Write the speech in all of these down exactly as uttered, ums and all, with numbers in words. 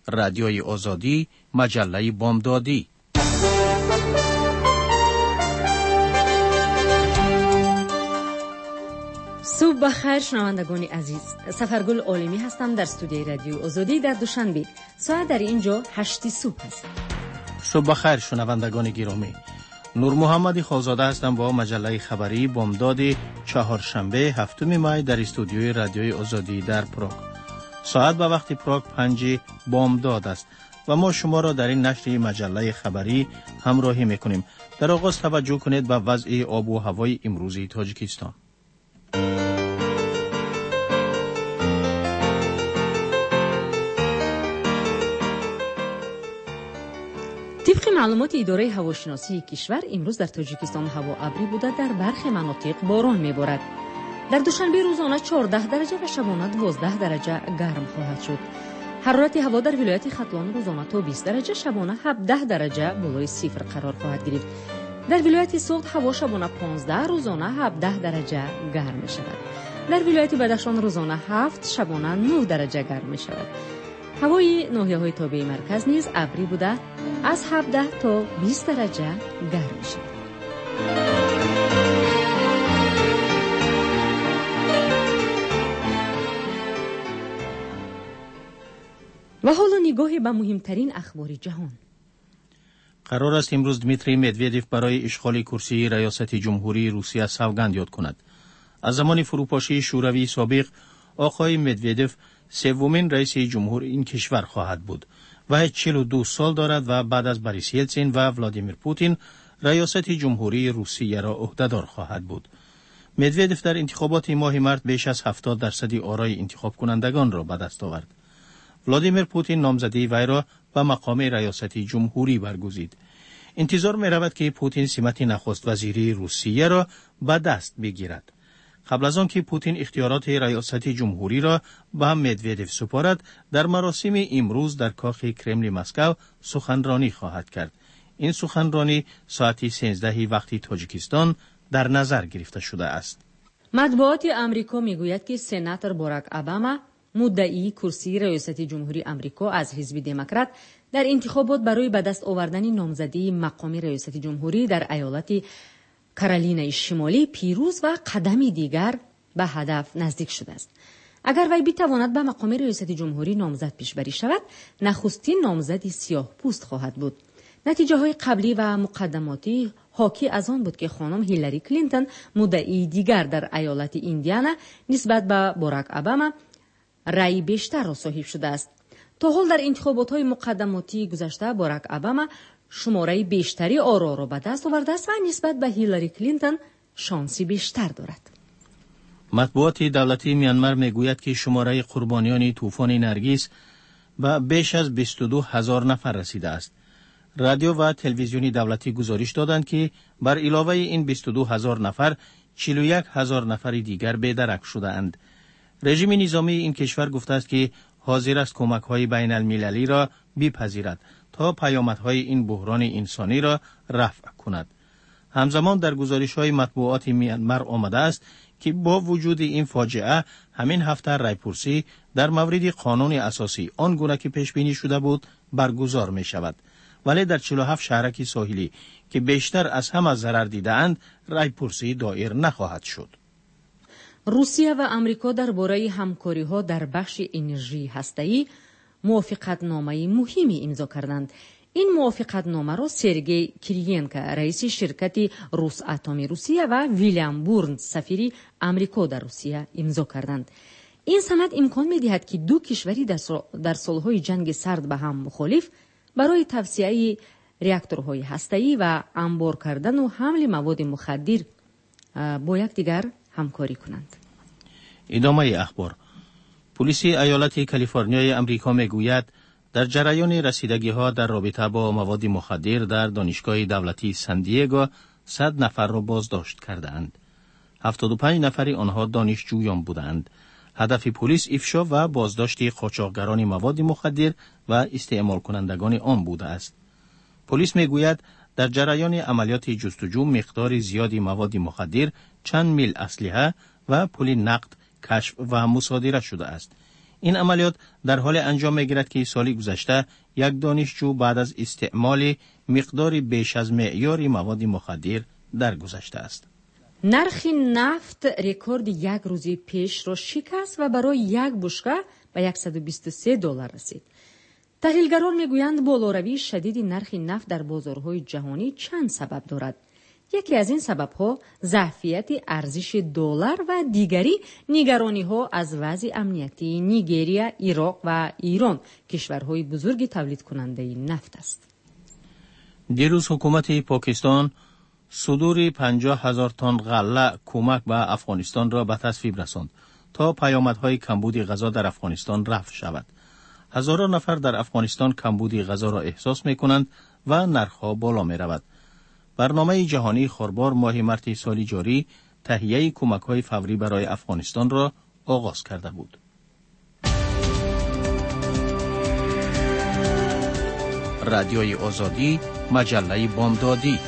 رادیوی آزادی، مجله بامدادی. صبح بخیر شنوندگان عزیز، سفرگل عالمی هستم در استودیوی رادیو آزادی در دوشنبه. ساعت در اینجا هشت صبح است. صبح بخیر شنوندگان گرامی. نور محمدی خالزاده هستم با مجله خبری بامداد چهارشنبه هفتم می در استودیوی رادیوی آزادی در پراگ. ساعت به وقت پراگ پنج بامداد است و ما شما را در این نشر مجله خبری همراهی میکنیم. در آغاز توجه کنید به وضع آب و هوای امروزی تاجیکستان. طبق معلومات اداره هواشناسی کشور امروز در تاجیکستان هوا ابری بوده، در برخی مناطق باران میبارد. در دوشنبه روزانه چهارده درجه و شبانه دوازده درجه گرم خواهد شد. حرارت هوا در ولایت ختلان روزانه تا بیست درجه، شبانه هفده درجه بالای صفر قرار خواهد گرفت. در ولایت سوخت هوا شبانه پانزده، روزانه هفده درجه گرم می شود. در ولایت بدخشان روزانه هفت، شبانه نه درجه گرم می شود. هوای ناحیه‌های تابع مرکز نیز ابری بوده، از هفده تا بیست درجه گرم می شود. و حالا نگاهی به مهمترین اخبار جهان. قرار است امروز دمیتری مدودیف برای اشغال کرسی ریاست جمهوری روسیه سوگند یاد کند. از زمان فروپاشی شوروی سابق، آقای مدودیف سومین رئیس جمهور این کشور خواهد بود و چهل و دو سال دارد و بعد از بوریس یلتسین و ولادیمیر پوتین ریاست جمهوری روسیه را عهدهدار خواهد بود. مدودیف در انتخابات ماه مارس بیش از هفتاد درصد آرای انتخاب کنندگان را به دست آورد. ولادیمیر پوتین نامزدی وی را به مقام ریاست جمهوری برگزید. انتظار می رود که پوتین سمت نخست وزیری روسیه را به دست بگیرد. قبل از آن که پوتین اختیارات ریاست جمهوری را به مدودیف سپارد، در مراسم امروز در کاخ کرملین مسکو سخنرانی خواهد کرد. این سخنرانی ساعت سیزده وقت تاجیکستان در نظر گرفته شده است. مطبوعات آمریکا میگوید که سناتور باراک اوباما، مدعی کرسی ریاست جمهوری آمریکا از حزب دموکرات، در انتخابات برای به دست آوردن نامزدی مقام ریاست جمهوری در ایالت کارولینای شمالی پیروز و قدمی دیگر به هدف نزدیک شده است. اگر وی بتواند به مقام ریاست جمهوری نامزد پیشبری شود، نخستین نامزدی سیاه پوست خواهد بود. نتیجه های قبلی و مقدماتی حاکی از آن بود که خانم هیلاری کلینتون، مدعی دیگر در ایالت ایندیانا، نسبت به باراک اوباما رأی بیشتر را صاحب شده است. تا حال در انتخابات های مقدماتی گذشته باراک اوباما شماره بیشتری آرا را به دست آورده است و نسبت به هیلاری کلینتون شانسی بیشتر دارد. مطبوعات دولتی میانمار میگوید که شماره قربانیان طوفان نرگس به بیش از بیست و دو هزار نفر رسیده است. رادیو و تلویزیونی دولتی گزارش دادند که بر علاوه این بیست و دو هزار نفر، چهل و یک هزار نفر دیگر بی‌درک شده اند. رژیم نظامی این کشور گفته است که حاضر است کمک‌های بین المللی را بپذیرد تا پیامدهای این بحران انسانی را رفع کند. همزمان در گزارش‌های مطبوعات میانمار آمده است که با وجود این فاجعه، همین هفته رایپرسی در مورد قانون اساسی آنگونه که پیش بینی شده بود برگزار می شود. ولی در چهل و هفت شهرک ساحلی که بیشتر از همه ضرر دیده‌اند، رایپرسی دایر نخواهد شد. روسیه و آمریکا درباره همکاری‌ها در بخش انرژی هسته‌ای موافقتنامه مهمی امضا کردند. این موافقتنامه را سرگئی کریینکو، رئیس شرکت روس اتمی روسیه، و ویلیام بورنز، سفیر آمریکا در روسیه امضا کردند. این سند امکان می‌دهد که دو کشوری در, سال در سالهای جنگ سرد به هم مخالف برای توسعه راکتورهای هسته‌ای و انبار کردن و حمل مواد مخدر با یکدیگر همکاری کنند. ادامه اخبار. پلیس ایالت کالیفرنیای آمریکا میگوید در جریان رسیدگی‌ها در رابطه با مواد مخدر در دانشگاه دولتی سان دیگو صد نفر را بازداشت کردند. هفتاد و پنج نفر آنها دانشجویان بودند. هدف پلیس افشا و بازداشت قاچاقچیان مواد مخدر و استعمال کنندگان آن بوده است. پلیس میگوید در جریان عملیات جستجو مقدار زیادی مواد مخدر، چند میل اسلحه و پول نقد کشف و مصادره شده است. این عملیات در حال انجام می‌گیرد که سال گذشته یک دانشجو بعد از استعمال مقداری بیش از معیار مواد مخدر درگذشته است. نرخ نفت رکورد یک روزی پیش را شکست و برای یک بشکه به صد و بیست و سه دلار رسید. تحلیلگران میگویند بالاروی شدید نرخ نفت در بازارهای جهانی چند سبب دارد. یکی از این سبب‌ها ظرفیت ارزش دلار و دیگری نگرانی‌ها از وضع امنیتی نیجریه، عراق و ایران، کشورهای بزرگ تولید کننده نفت است. دیروز حکومت پاکستان صدور پنجاه هزار تن غله کمک به افغانستان را به تصویب رساند تا پیامدهای کمبود غذا در افغانستان رفع شود. هزاران نفر در افغانستان کمبود غذا را احساس می‌کنند و نرخ‌ها بالا می‌رود. برنامه جهانی خوربار ماه مارس سال جاری تهیه کمک‌های فوری برای افغانستان را آغاز کرده بود. رادیوی آزادی، مجله بامدادی.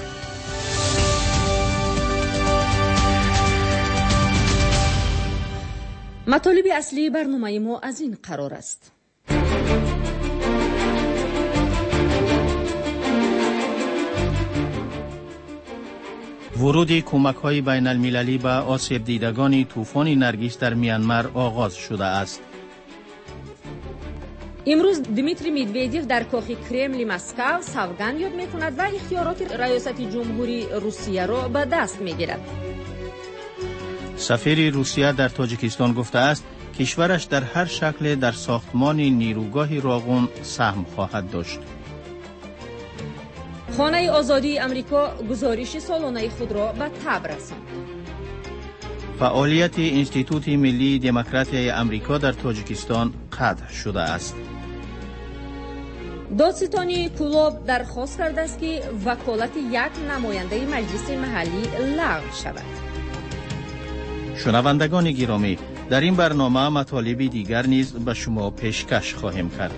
مطالب اصلی برنامه ما از این قرار است. ورود کمک‌های بین المللی به آسیب دیدگان طوفان نرگس در میانمار آغاز شده است. امروز دمیتری مدویدیف در کاخ کرمل مسکو سوگند یاد می‌کند و اختیارات ریاست جمهوری روسیه را به دست می‌گیرد. سفیر روسیه در تاجیکستان گفته است کشورش در هر شکل در ساختمان نیروگاه راغون سهم خواهد داشت. خانه آزادی امریکا گزارش سالانه خود را به تب رساند. فعالیت انستیتوت ملی دموکراسی امریکا در تاجیکستان قطع شده است. دادستانی کولاب درخواست کرده است که وکالت یک نماینده مجلس محلی لغو شود. شنوندگان گرامی، در این برنامه مطالب دیگر نیز به شما پیشکش خواهیم کرد.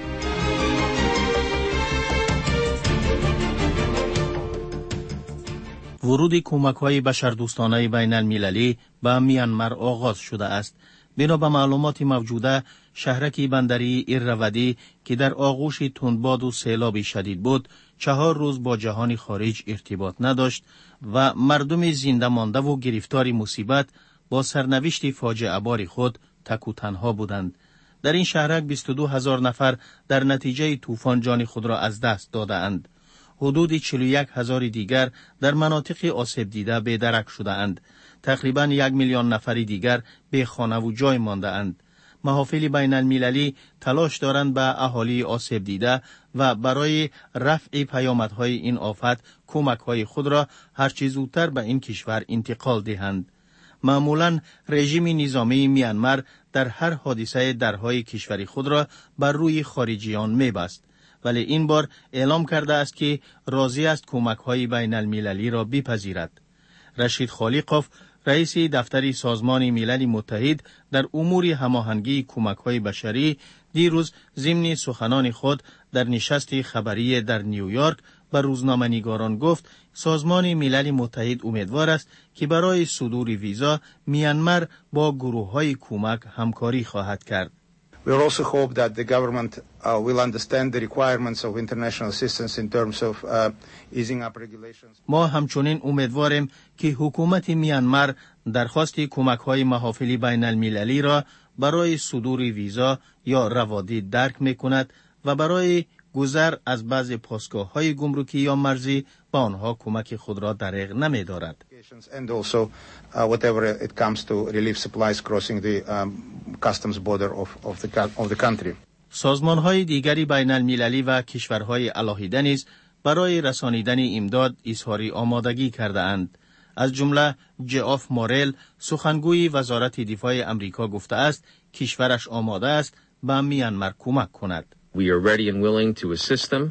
ورود کمک‌های بشردوستانه بین المللی به میانمار آغاز شده است. بنا به معلومات موجوده، شهرک بندری ایرودی که در آغوش تندباد و سیلاب شدید بود، چهار روز با جهان خارج ارتباط نداشت و مردم زنده مانده و گرفتار مصیبت با سرنوشت فاجعه بار خود تک و تنها بودند. در این شهرک بیست و دو هزار نفر در نتیجه طوفان جان خود را از دست داده اند. حدود چهل و یک هزار دیگر در مناطق آسیب دیده به درک شده اند. تقریباً یک میلیون نفر دیگر به خانه و جای مانده اند. محافل بین المللی تلاش دارند به اهالی آسیب دیده و برای رفع پیامدهای این آفت کمک‌های خود را هرچه زودتر به این کشور انتقال دهند. معمولاً رژیم نظامی میانمار در هر حادثه درهای کشور خود را بر روی خارجیان می‌بست، ولی این بار اعلام کرده است که راضی است کمک‌های بین المللی را بپذیرد. رشید خالقوف، رئیس دفتر سازمان ملل متحد در امور هماهنگی کمک‌های بشری، دیروز ضمن سخنان خود در نشست خبری در نیویورک به روزنامه‌نگاران گفت سازمان ملل متحد امیدوار است که برای صدور ویزا میانمار با گروه‌های کمک همکاری خواهد کرد. We also hope that the government uh, will understand the requirements of international assistance in terms of uh, easing up regulations. ما همچنین امیدواریم که حکومت میانمار درخواست کمک‌های محافل بین المللی را برای صدور ویزا یا روادید درک می‌کند و برای گذر از بعض پاسگاه‌های گمرکی یا مرزی با آنها کمک خود را دریغ نمی‌دارد. And also uh, whatever it comes to relief supplies crossing the um, customs border of, of, the, of the country. سازمان‌های دیگری بین المللی و کشورهای علاهیده نیز برای رسانیدن امداد اظهار آمادگی کرده اند. از جمله جاف مورل، سخنگوی وزارت دفاع امریکا گفته است کشورش آماده است به میانمار کمک کند. We are ready and willing to assist them.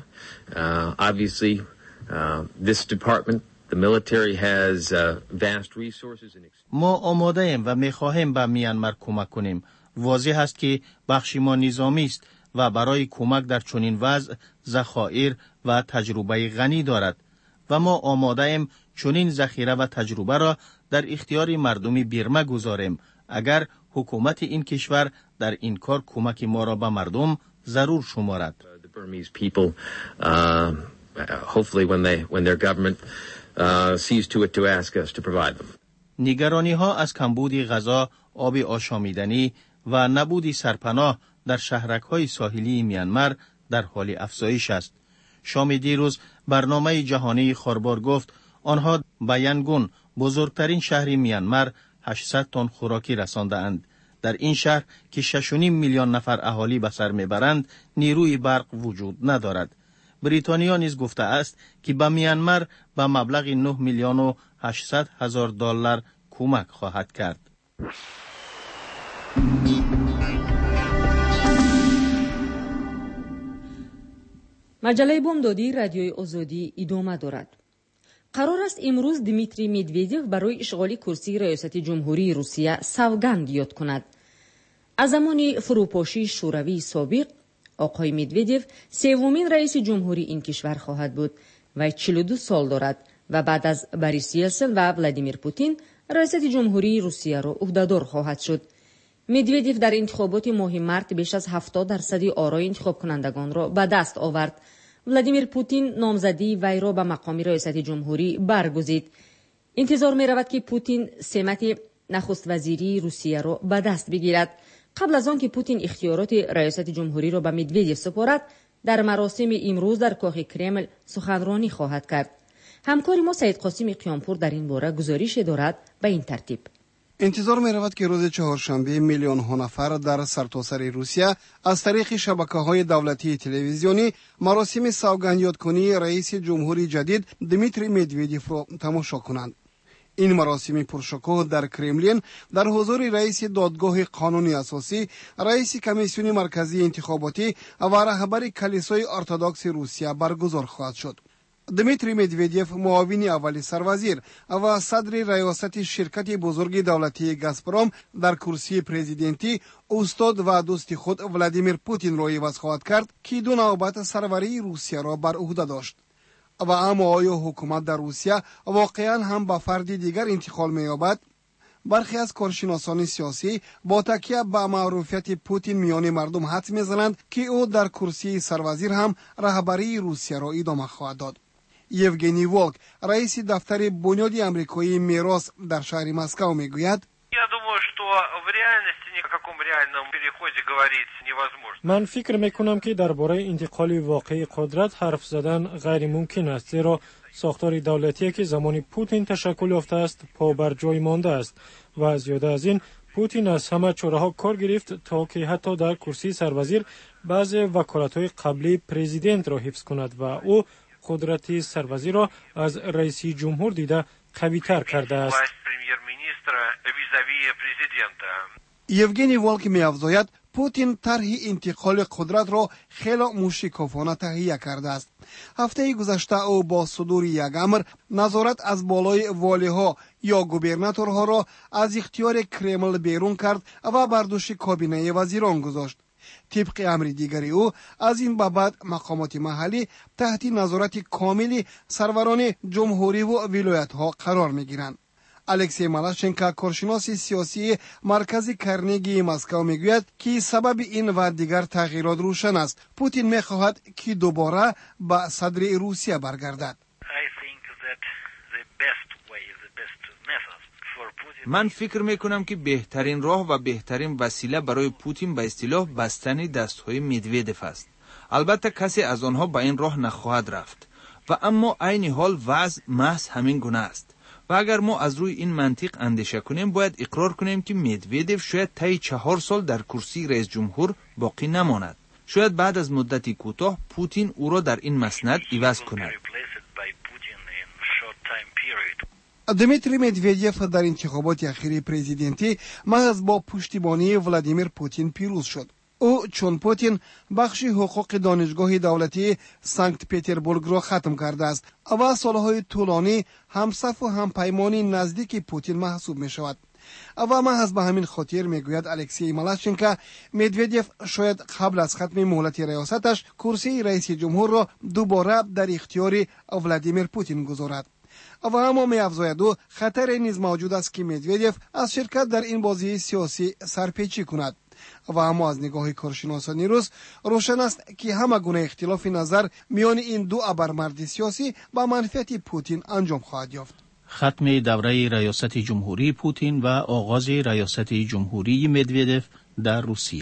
Uh, obviously, uh, this department, the military has uh, vast resources and ما آماده ایم و می‌خواهیم به میانمار کمک کنیم. واضح است که بخش ما نظامی است و برای کمک در چنین وضع ذخایر و تجربه غنی دارد و ما آماده ایم چنین ذخیره و تجربه را در اختیار مردم برما گذاریم اگر حکومت این کشور در این کار کمک ما را به مردم ضرور شمارد. The Burmese people, uh, hopefully when they when their government uh, sees to it to ask us to provide them. نگرانی ها از کمبود غذا، آب آشامیدنی و نبود سرپناه در شهرک های ساحلی میانمار در حال افزایش است. شام دیروز برنامه جهانی خاربار گفت آنها به ینگون بزرگترین شهر میانمار هشتصد تن خوراکی رسانده اند. در این شهر که شش و نیم میلیون نفر اهالی به سر میبرند نیروی برق وجود ندارد. بریتانیا نیز گفته است که به میانمار به مبلغ نه میلیون و هشتصد هزار دلار کمک خواهد کرد. مجله بامدادی رادیوی آزادی ادامه دارد. قرار است امروز دیمیتری مدویدیف برای اشغال کرسی ریاست جمهوری روسیه سوگند یاد کند. از زمان فروپاشی شوروی سابق آقای مدویدیف سومین رئیس جمهوری این کشور خواهد بود و چهل و دو سال دارد و بعد از بوریس یلتسن و ولادیمیر پوتین ریاست جمهوری روسیه را عهدهدار خواهد شد. مدویدیف در انتخابات ماه مارت بیش از هفتاد درصد آرای انتخاب کنندگان را به دست آورد. ولادیمیر پوتین نامزدی وی را به مقام ریاست جمهوری برگزید. انتظار می رود که پوتین سمت نخست وزیری روسیه را به دست بگیرد. قبل از آن که پوتین اختیارات ریاست جمهوری را به مدویدیف سپارد، در مراسم امروز در کاخ کرمل سخنرانی خواهد کرد. همکار ما سید قاسم قیامپور در این باره گزارش دارد به این ترتیب. انتظار می رود که روز چهارشنبه میلیون ها نفر در سرتاسر روسیه از طریق شبکه‌های دولتی تلویزیونی مراسم سوگند یادکنی رئیس جمهوری جدید دیمیتری مدویدیف را تماشا کنند. این مراسم پرشکوه در کرملین در حضور رئیس دادگاه قانونی اساسی، رئیس کمیسیون مرکزی انتخاباتی و رهبر کلیسای ارتدوکس روسیه برگزار خواهد شد. دیمیتری مدویدیف معاون اول سروزیر و صدر ریاست شرکت بزرگ دولتی گازپروم در کرسی پرزیدنتی استاد و دوست خود ولادیمیر پوتین را عوض خواهد کرد که دو نوبت سروری روسیه را بر عهده داشت. و اما آیا حکومت در روسیه واقعا هم به فرد دیگر انتقال می‌یابد؟ برخی از کارشناسان سیاسی با تکیه به معروفیت پوتین میان مردم حدس می‌زنند که او در کرسی سروزیر هم رهبری روسیه را ادامه خواهد داد. یوگنی ولک، رئیس دفتر بنیاد آمریکایی میراث در شهر مسکو میگوید: من فکر میکنم که درباره انتقال واقعی قدرت حرف زدن غیر ممکن است، زیرا ساختار دولتی که زمان پوتین تشکل یافته است پا بر جای مانده است و زیاده از این پوتین از همه چاره‌ها کار گرفت تا که حتی در کرسی سروزیر بعض وکالت‌های قبلی پرزیدنت را حفظ کند و او قدرت سروزیر را از رئیس جمهور دیده قوی تر کرده است. یوگنی ولک می افزاید پوتین طرح انتقال قدرت را خیلی موشکافانه تهیه کرده است. هفته گذشته او با صدور یک امر نظارت از بالای والی‌ها یا گوبرناتورها را از اختیار کرمل بیرون کرد و بر دوش کابینه وزیران گذاشت. طبق امر دیگری او از این به بعد مقامات محلی تحت نظارت کامل سروران جمهوری و ولایت‌ها قرار می‌گیرند. الکسی مالاشنکا، کارشناس سیاسی مرکز کرنگی مسکو میگوید که سبب این و دیگر تغییرات روشن است. پوتین میخواهد که دوباره به صدر روسیه برگردد. من فکر میکنم که بهترین راه و بهترین وسیله برای پوتین به اصطلاح بستن دستهای مدویدف است. البته کسی از آنها به این راه نخواهد رفت و اما عین حال وضع محض همین گونه است. و اگر ما از روی این منطق اندیشه کنیم باید اقرار کنیم که مدویدف شاید طی چهار سال در کرسی رئیس جمهور باقی نماند. شاید بعد از مدتی کوتاه پوتین او را در این مسند عوض کند. دیمیتری مدویدیف در انتخابات اخیر پرزیدنتی محض با پشتیبانی ولادیمیر پوتین پیروز شد. او چون پوتین بخش حقوق دانشگاه دولتی سنت پترزبورگ را ختم کرده است و سالهای طولانی همصف و همپیمانی نزدیک پوتین محسوب می شود. و محض به همین خاطر میگوید الکسی مالاشنکا مدویدیف شاید قبل از ختم مهلت ریاستش کرسی رئیس جمهور را دوباره در اختیار ولادیمیر پوتین گذارد. و اما می‌افزاید او خطر نیز موجود است که مدودیف از شرکت در این بازی سیاسی سرپیچی کند. و اما از نگاه کارشناسان روس روشن است که همه گونه اختلاف نظر میان این دو ابرمرد سیاسی با منفعت پوتین انجام خواهد یافت. ختم دوره ریاست جمهوری پوتین و آغاز ریاست جمهوری مدودیف در روسیه.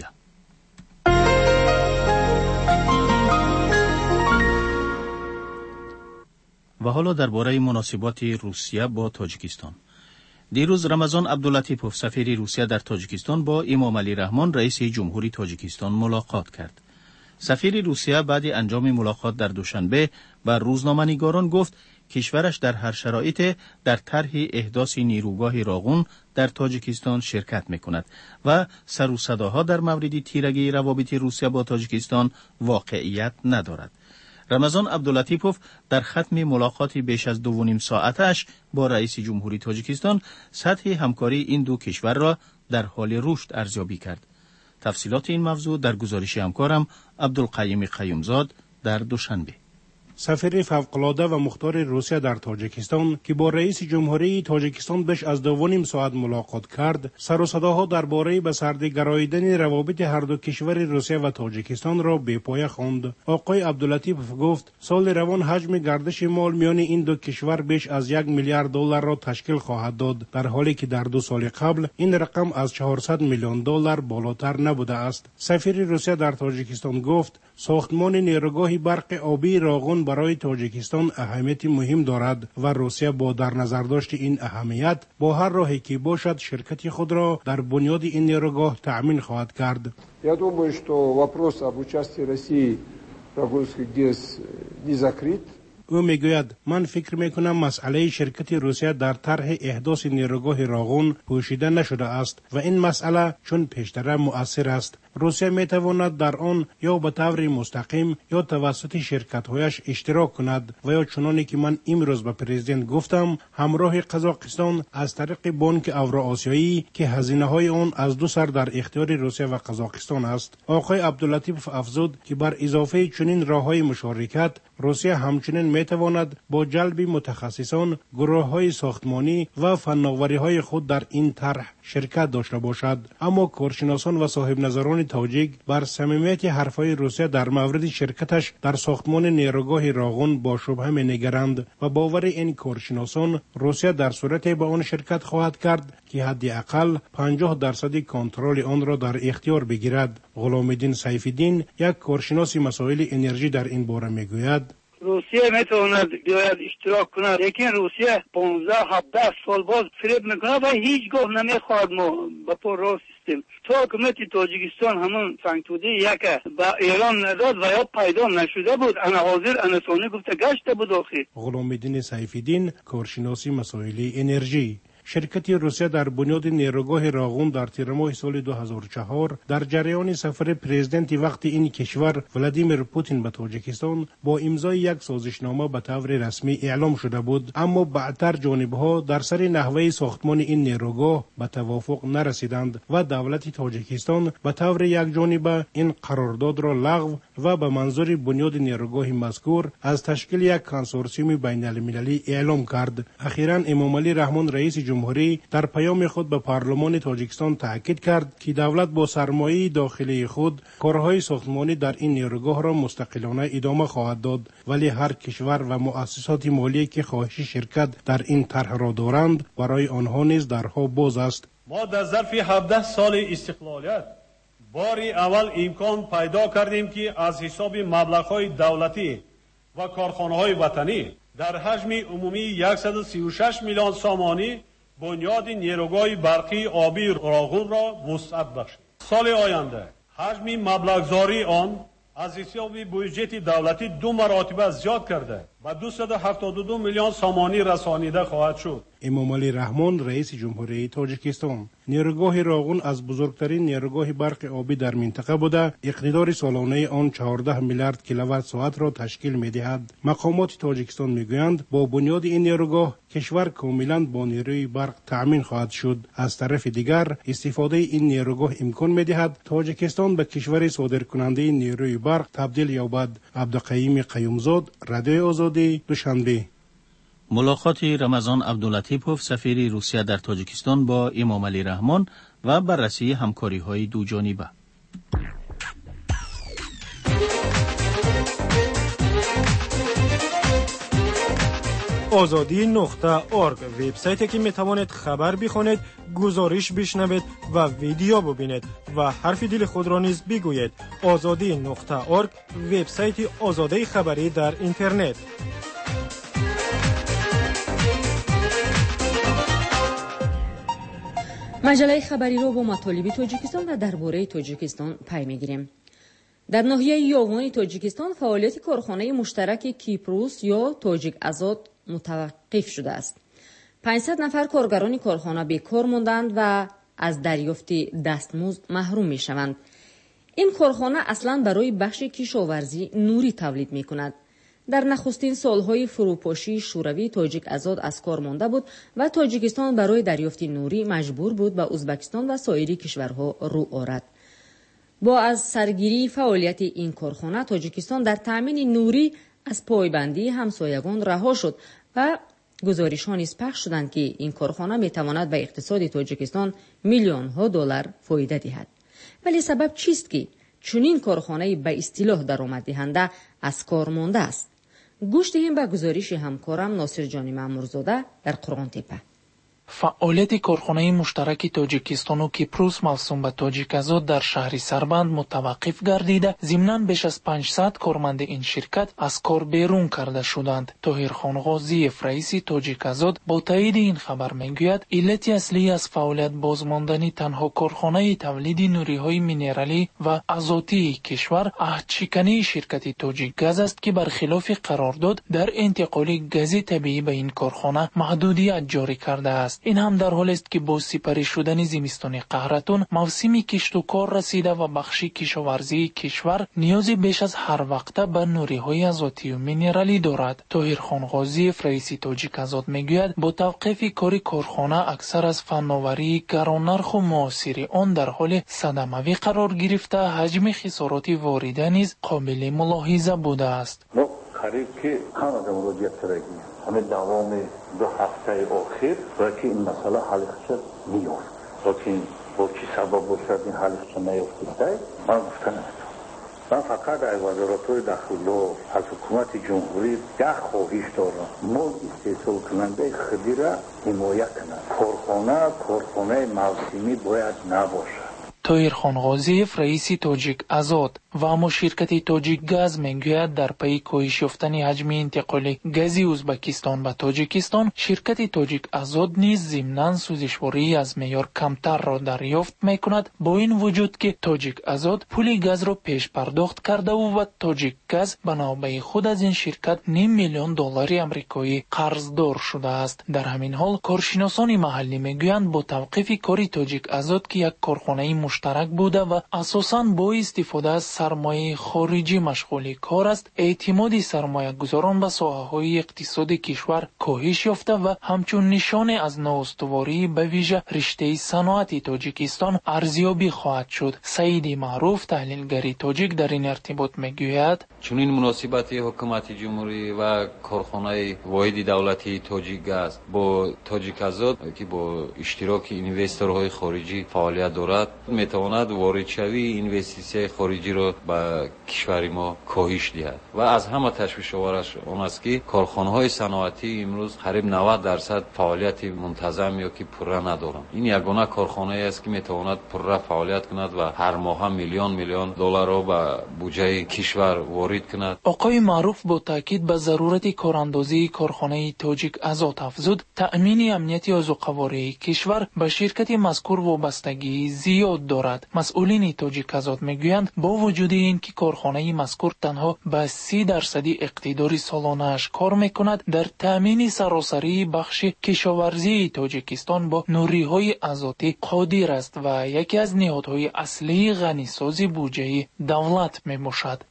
و حالا درباره مناسبات روسیه با تاجیکستان. دیروز رمضان عبداللطیپوف سفیر روسیه در تاجیکستان با امام علی رحمان رئیس جمهوری تاجیکستان ملاقات کرد. سفیر روسیه بعد انجام ملاقات در دوشنبه به روزنامه‌نگاران گفت کشورش در هر شرایط در طرح احداث نیروگاه راغون در تاجیکستان شرکت می‌کند و سر و صداها در مورد تیرگی روابط روسیه با تاجیکستان واقعیت ندارد. رمضان عبداللطیپوف در ختم ملاقات بیش از دو و نیم ساعتش با رئیس جمهوری تاجیکستان سطح همکاری این دو کشور را در حال رشد ارزیابی کرد. تفصیلات این موضوع در گزارش همکارم عبدالقیوم قیومزاد در دوشنبه. سفیر فوق‌العاده و مختار روسیه در تاجیکستان که با رئیس جمهوری تاجیکستان بیش از دو و نیم ساعت ملاقات کرد، سر و صداها درباره به سردی گراییدن روابط هر دو کشور روسیه و تاجیکستان را بی‌پایه خواند. آقای عبداللطیپوف گفت سال روان حجم گردش مال میان این دو کشور بیش از یک میلیارد دلار را تشکیل خواهد داد، در حالی که در دو سال قبل این رقم از چهارصد میلیون دلار بالاتر نبوده است. سفیر روسیه در تاجیکستان گفت ساختمان نیروگاه برق آبی راغون برای تاجیکستان اهمیت مهم دارد و روسیه با در نظر داشت این اهمیت با هر راهی که باشد شرکت خود را در بنیاد این نیروگاه تأمین خواهد کرد. Я думаю, что вопрос об участии России в Рагунской ГЭС не закрыт. او میگوید من فکر میکنم مسئله شرکت روسیه در طرح احداث نیروگاه راغون پوشیده نشده است و این مسئله چون پیشتر مؤثر است. روسیه میتواند در آن یا به طور مستقیم یا توسط شرکت‌هایش اشتراک کند و یا چنانی که من امروز به پرزیدنت گفتم همراه قزاقستان از طریق بانک اوراسیایی که هزینه‌های آن از دو سر در اختیار روسیه و قزاقستان است. آقای عبداللطیپوف افزود که بر اضافه چنین راه‌های مشارکت روسیه همچنین میتواند با جلب متخصصان، گروه‌های ساختمانی و فناوری‌های خود در این طرح شرکت داشته باشد. اما کارشناسان و صاحب نظران تاجیک بر صمیمیت حرفهای روسیه در مورد شرکتش در ساختمان نیروگاه راغون با شبهه می‌نگرند و باور این کارشناسان روسیه در صورتی به آن شرکت خواهد کرد که حداقل پنجاه درصد کنترل آن را در اختیار بگیرد. غلامالدین سیف‌الدین یک کارشناس مسائل انرژی در این باره میگوید روسیه میتواند بیاید اشتراک کند، لیکن روسیه پانزده هفده سال باز فریب میکنه و هیچگاه نمیخواد ما به پا راه سیستم. تا حکومت تاجیکستان همون سنگتودی یک با اعلام نداد و یا پیدا نشده بود، انا حاضر انسانی گفته گشته بود آخی. غلامالدین سیف‌الدین کارشناسی مسائل انرژی. شرکت روسیه در بنیاد نیروگاه راغون در تیر ماه سال دو هزار و چهار در جریان سفر پرزیدنت وقت این کشور ولادیمیر پوتین به تاجیکستان با امضای یک سازشنامه به طور رسمی اعلام شده بود، اما بعدتر جانبها در سر نحوه ساختمان این نیروگاه به توافق نرسیدند و دولت تاجیکستان به طور یک جانبه این قرارداد را لغو و به منظور بنیاد نیروگاه مذکور از تشکیل یک کنسورسیوم بین المللی اعلام کرد. اخیراً امام علی رحمان رئیس جمهوری در پیام خود به پارلمان تاجیکستان تاکید کرد که دولت با سرمایه داخلی خود کارهای ساختمانی در این نیروگاه را مستقلانه ادامه خواهد داد، ولی هر کشور و مؤسسات مالی که خواهش شرکت در این طرح را دارند برای آنها نیز درها باز است. ما در ظرف هفده سال استقلالیت باری اول امکان پیدا کردیم که از حساب مبلغ‌های دولتی و کارخانه‌های وطنی در حجم عمومی صد و سی و شش میلیون سامانی بنیاد نیروگاه برقی آبی راغون را وسعت بخشید. سال آینده حجم مبلغ‌زاری آن از حساب بودجه دولتی دو مراتبه زیاد کرده و دویست و هفتاد و دو میلیون سامانی رسانیده خواهد شد. امام علی رحمان رئیس جمهوری تاجیکستان. نیروگاه راغون از بزرگترین نیروگاه برق آبی در منطقه بوده، اقتدار سالانه آن چهارده میلیارد کیلووات ساعت را تشکیل می‌دهد. مقامات تاجیکستان میگویند با بنیاد این نیروگاه کشور کاملا با نیروی برق تأمین خواهد شد. از طرف دیگر استفاده این نیروگاه امکان می‌دهد تاجیکستان به کشور صادرکننده نیروی برق تبدیل یابد. عبدالقیوم قیومزاد، رادیو آزادی، دوشنبه. ملاقات رمضان عبداللطیپوف سفیر روسیه در تاجیکستان با امام علی رحمان و بررسی همکاری‌های دوجانبه. آزادی نقطه ارگ وبسایتی که می توانید خبر بخونید، گزارش بشنوید و ویدیو ببینید و حرف دل خود را نیز بگویید. آزادی نقطه ارگ وبسایت آزادی خبری در اینترنت. مجله خبری رو با مطالب تاجیکستان و درباره تاجیکستان پی میگیریم. در ناحیه یاوان تاجیکستان فعالیت کارخانه مشترک کیپروس یا تاجیک آزاد متوقف شده است. پانصد نفر کارگران کارخانه بیکار ماندند و از دریافت دستمزد محروم می شوند. این کارخانه اصلا برای بخش کشاورزی نوری تولید می کند. در نخستین سالهای فروپاشی شوروی تاجیک آزاد از کار مانده بود و تاجیکستان برای دریافت نوری مجبور بود به ازبکستان و سایر کشورها رو آورد. با از سرگیری فعالیت این کارخانه تاجیکستان در تامین نوری از پایبندی همسایگان رها شد و گزارش‌ها نیز پخش شدند که این کارخانه می‌تواند به اقتصاد تاجیکستان میلیون‌ها دلار فایده دهد. ولی سبب چیست که چنین کارخانه‌ای به اصطلاح درآمد دهنده از کار مانده است؟ گوش دهیم به گزارش همکارم ناصر جان مامورزاده در قرآن تپه. فعالیت کارخانه مشترک تاجیکستان و کیپروس موسوم به تاجیک آزاد در شهر سربند متوقف گردیده، ضمناً بیش از پانصد کارمند این شرکت از کار بیرون کرده شدند. طاهرخان غازیف رئیس تاجیک آزاد با تایید این خبر میگوید علت اصلی از فعالیت بازماندنی تنها کارخانه تولید نوری‌های مینرالی و آزاتی کشور عهدشکنی شرکت تاجیک گاز است که برخلاف قرارداد در انتقال گاز طبیعی به این کارخانه محدودیت جاری کرده است. این هم در حالی است که با سپری شدن زمستان قهرتون موسم کشت و کار رسیده و بخش کشاورزی کشور نیاز بیش از هر وقت به نوری‌های آزاتی و مینرالی دارد. طاهرخان غازیف رئیس تاجیک آزاد میگوید با توقف کار کارخانه اکثر از فناوری گران‌نرخ و معاصر آن در حال صدمه‌ای قرار گرفته، حجم خسارات وارده نیز قابل ملاحظه بوده است. خرید که کانادا مراجعت کردیم همه دوام دو هفته آخر برای که این مسئله حل شد نیافت. لیکن با چی سبب باشد این حل شد نیافته من گفتن نمیتونم. من فقط از وزارت داخله از حکومت جمهوری ده خواهش دارم مال استحصال کننده خودی را حمایت کنند. کارخانه کارخانه موسمی باید نباشد. طاهرخان غازیف رئیس تاجیک آزاد و اما شرکت تاجیک گاز میگوید در پی کاهش یافتن حجم انتقال گاز ازبکستان به تاجیکستان، شرکت تاجیک آزاد نیز ضمناً سوزشواری از معیار کمتر را دریافت میکند، با این وجود که تاجیک آزاد پول گاز را پیش پرداخت کرده و تاجیک گاز بنابه خود از این شرکت نیم میلیون دلار آمریکایی قرضدار شده است. در همین حال کارشناسان محلی میگویند با توقف کار تاجیک آزاد که یک کارخانه مشترک بوده و اساساً با استفاده از سرمایه خارجی مشغول کار است، اعتماد سرمایه گذاران به ساحه‌های اقتصاد کشور کاهش یافته و همچون نشانه از نااستواری به ویژه رشته صنعت تاجیکستان ارزیابی خواهد شد. سعید معروف تحلیلگر تاجیک در این ارتباط میگوید چنین مناسبت حکومت جمهوری و کارخانه واحد دولتی تاجیک گاز با تاجیک آزاد که با اشتراک اینوستورهای خارجی فعالیت دارد میتواند وارد شوی اینوستیسیون خارجی را به کشور ما کاهش دهد و از همه تشویش آورش آن است که کارخانه‌های صنعتی امروز قریب نود درصد فعالیت منتظم یا که پره ندارند. این یگانه کارخانه است که میتواند پره فعالیت کند و هر ماه میلیون میلیون دلار را به بودجه کشور وارد کند. آقای معروف با تاکید به ضرورت کاراندازی کارخانه تاجیک آزاد افزود تأمین امنیت آذوقه‌واری کشور به شرکت مذکور وابستگی زیاد دارد. مسئولین تاجیک آزاد میگویند با وجود این که کارخانه مذکور تنها به سی درصدی اقتدار سالانه‌اش کار میکند، در تامین سراسری بخش کشاورزی تاجیکستان با نوری‌های آزاتی قادر است و یکی از نهادهای اصلی غنیسازی بودجه دولت میباشد.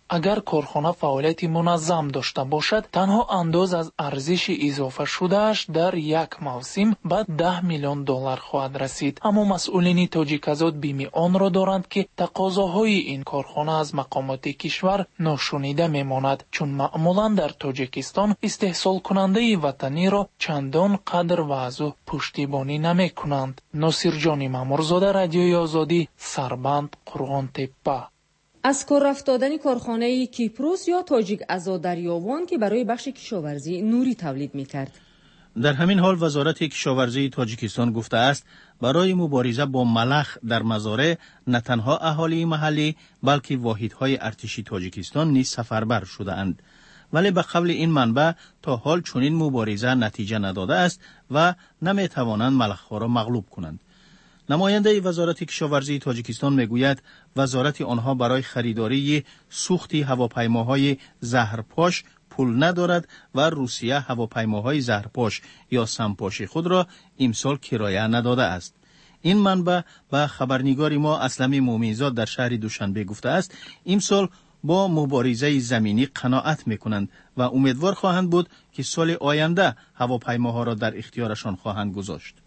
اگر کارخانه فعالیت منظم داشته باشد تنها انداز از ارزش اضافه شدهش در یک موسم به ده میلیون دلار خواهد رسید. اما مسئولین تاجیکازاد بیمی آن را دارند که تقاضاهای این کارخانه از مقامات کشور ناشنیده میماند، چون معمولا در تاجیکستان استحصال کننده وطنی را چندان قدر و از او پشتیبانی نمی کنند. ناصر جان مامورزاده، رادیوی آزادی، سربند، قرغان تپه. از کار رفتادن کارخانه کیپروس یا تاجیک آزادریاوان که برای بخش کشاورزی نوری تولید می‌کرد. در همین حال وزارت کشاورزی تاجیکستان گفته است برای مبارزه با ملخ در مزارع نه تنها اهالی محلی بلکه واحدهای ارتشی تاجیکستان نیز سفربر شده اند. ولی به قول این منبع تا حال چنین مبارزه نتیجه نداده است و نمی‌توانند ملخ‌ها را مغلوب کنند. نماینده وزارت کشاورزی تاجیکستان میگوید وزارت آنها برای خریداری سوخت هواپیماهای زهرپاش پول ندارد و روسیه هواپیماهای زهرپاش یا سمپاش خود را امسال کرایه نداده است. این منبع به خبرنگار ما اسلمی مومنزاد در شهر دوشنبه گفته است امسال با مبارزه زمینی قناعت میکنند و امیدوار خواهند بود که سال آینده هواپیماها را در اختیارشان خواهند گذاشت.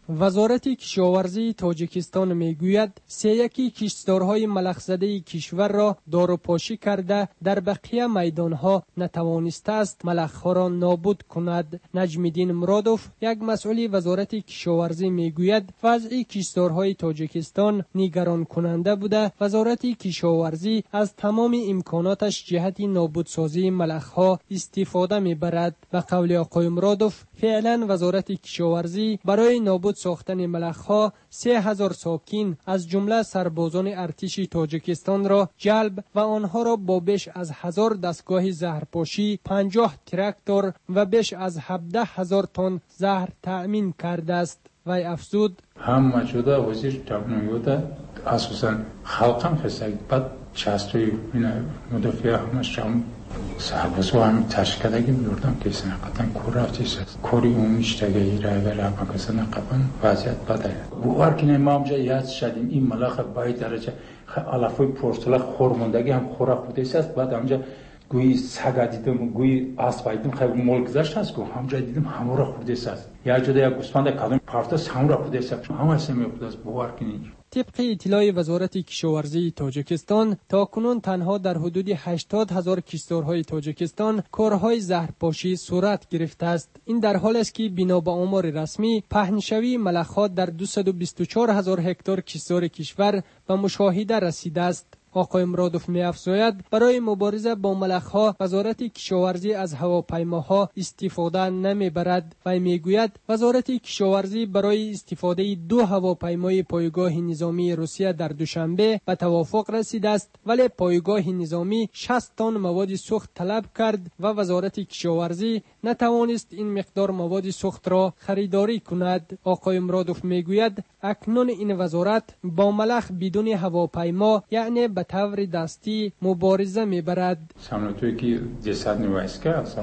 وزارت کشاورزی تاجیکستان میگوید سه یکی کشتزارهای ملخ‌زده کشور را داروپاشی کرده در بقیه میدانها نتوانسته است ملخ‌ها را نابود کند. نجم‌الدین مرادوف، یک مسئول وزارت کشاورزی میگوید وضع کشتزارهای تاجیکستان نگران کننده بوده. وزارت کشاورزی از تمام امکاناتش جهت نابودسازی ملخ‌ها استفاده میبرد. به قول آقای مرادوف فعلا وزارت کشاورزی برای نابود ساختن ملخ‌ها سه هزار ساکن از جمله سربازان ارتش تاجیکستان را جلب و آنها را با بیش از هزار دستگاه زهرپاشی، پنجاه تراکتور و بیش از هفده هزار تن زهر تأمین کرده است. وی افزود: همه شده وزیر تبنیوده اساساً خلقم خسته بعد چاستوی مدافع همش هم سربازو هم تشکیلگی می‌دردم که سنقطن کوراتیس کوری اونیشتگی ایرای مکسن قبن وضعیت بده. باور کنیم ما همجا یاد شدیم این ملاخ بای درجه علفوی پرتلا خورموندگی هم خورا خودش است. بعد همجا گویی سگ دیدم گویی اسب دیدم خیلی مول گذشت است. گفت همجا دیدم همه را خودش است. یا جدا یک گوسفند کلم پارتاس همه را خودش است. همه اسمی خودش باور کنید. طبق اطلاع وزارت کشاورزی تاجیکستان تاکنون تنها در حدود هشتاد هزار کشتزارهای تاجیکستان کارهای زهرپاشی صورت گرفته است. این در حالی است که بنا به آمار رسمی پهنشوی ملخ‌ها در دویست و بیست و چهار هزار هکتار کشتزار کشور به مشاهده رسیده است. آقای مرادوف می‌افزاید برای مبارزه با ملخ‌ها وزارت کشاورزی از هواپیماها استفاده نمی‌برد و می‌گوید وزارت کشاورزی برای استفاده دو هواپیمای پایگاه نظامی روسیه در دوشنبه به توافق رسیده است، ولی پایگاه نظامی شصت تن مواد سوخت طلب کرد و وزارت کشاورزی نتوانست این مقدار مواد سوخت را خریداری کند. آقای مرادوف می‌گوید اکنون این وزارت با ملخ بدون هواپیما یعنی به طور دستی مبارزه میبرد. سامنتوی که جسد نویسکه اصلا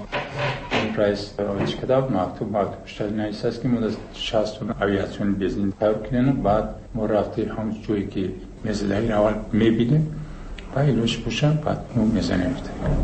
رئیس آیش کتاب مکتوب مکتوب شده نیست است که ما از شصت تن اویاسیون بزنیم تور کنیم. بعد ما رفته همون جایی که مزلایی رو اول میبینیم و ایلوش باشم بعد ما میزنیم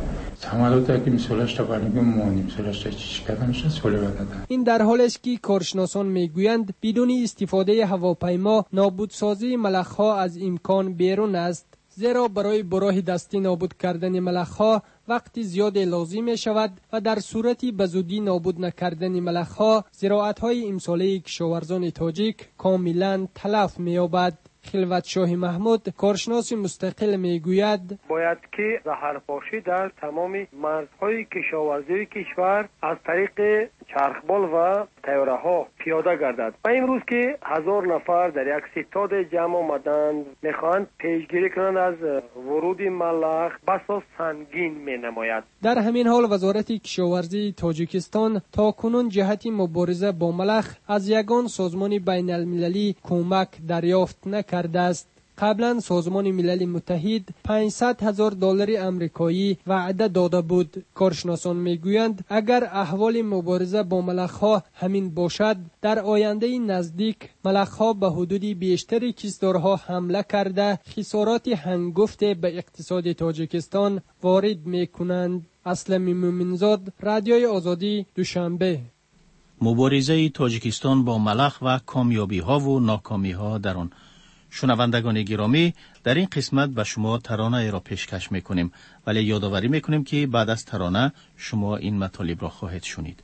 تمالات که مثلش تا برنگی مونیم مثلش تا چیش کردنش سوله بدادن. این در حالی است که کارشناسان میگویند بدون استفاده هواپیما نابودسازی ملخ‌ها از امکان بیرون است، زیرا برای براه دستی نابود کردن ملخ‌ها وقت زیاد لازم می شود و در صورتی به زودی نابود نکردن ملخ‌ها زراعت‌های امساله کشاورزان تاجیک کاملا تلف می‌یابد. خلوت شاه محمود کارشناس مستقل میگوید باید که زهرپاشی در تمام مرزهای کشاورزی کشور از طریق چرخبال و طیاره ها پیاده گردد و امروز که هزار نفر در یک ستاد جمع آمدند میخواهند پیشگیری کنند از ورود ملخ بساط سنگین می نماید. در همین حال وزارت کشاورزی تاجیکستان تا کنون جهت مبارزه با ملخ از یگان سازمان بین المللی کمک دریافت نکرده است. قبلا سازمان ملل متحد پانصد هزار دلار آمریکایی وعده داده بود. کارشناسان میگویند اگر احوال مبارزه با ملخ‌ها همین باشد، در آینده نزدیک ملخ‌ها به حدود بیشتر کشتزارها حمله کرده خسارات هنگفت به اقتصاد تاجیکستان وارد میکنند. اسلم مومنزاد، رادیوی آزادی، دوشنبه. مبارزه تاجیکستان با ملخ و کامیابی ها و ناکامی ها در آن. شنوندگان گرامی، در این قسمت به شما ترانه را پیشکش میکنیم، ولی یادآوری میکنیم که بعد از ترانه شما این مطالب را خواهید شنید.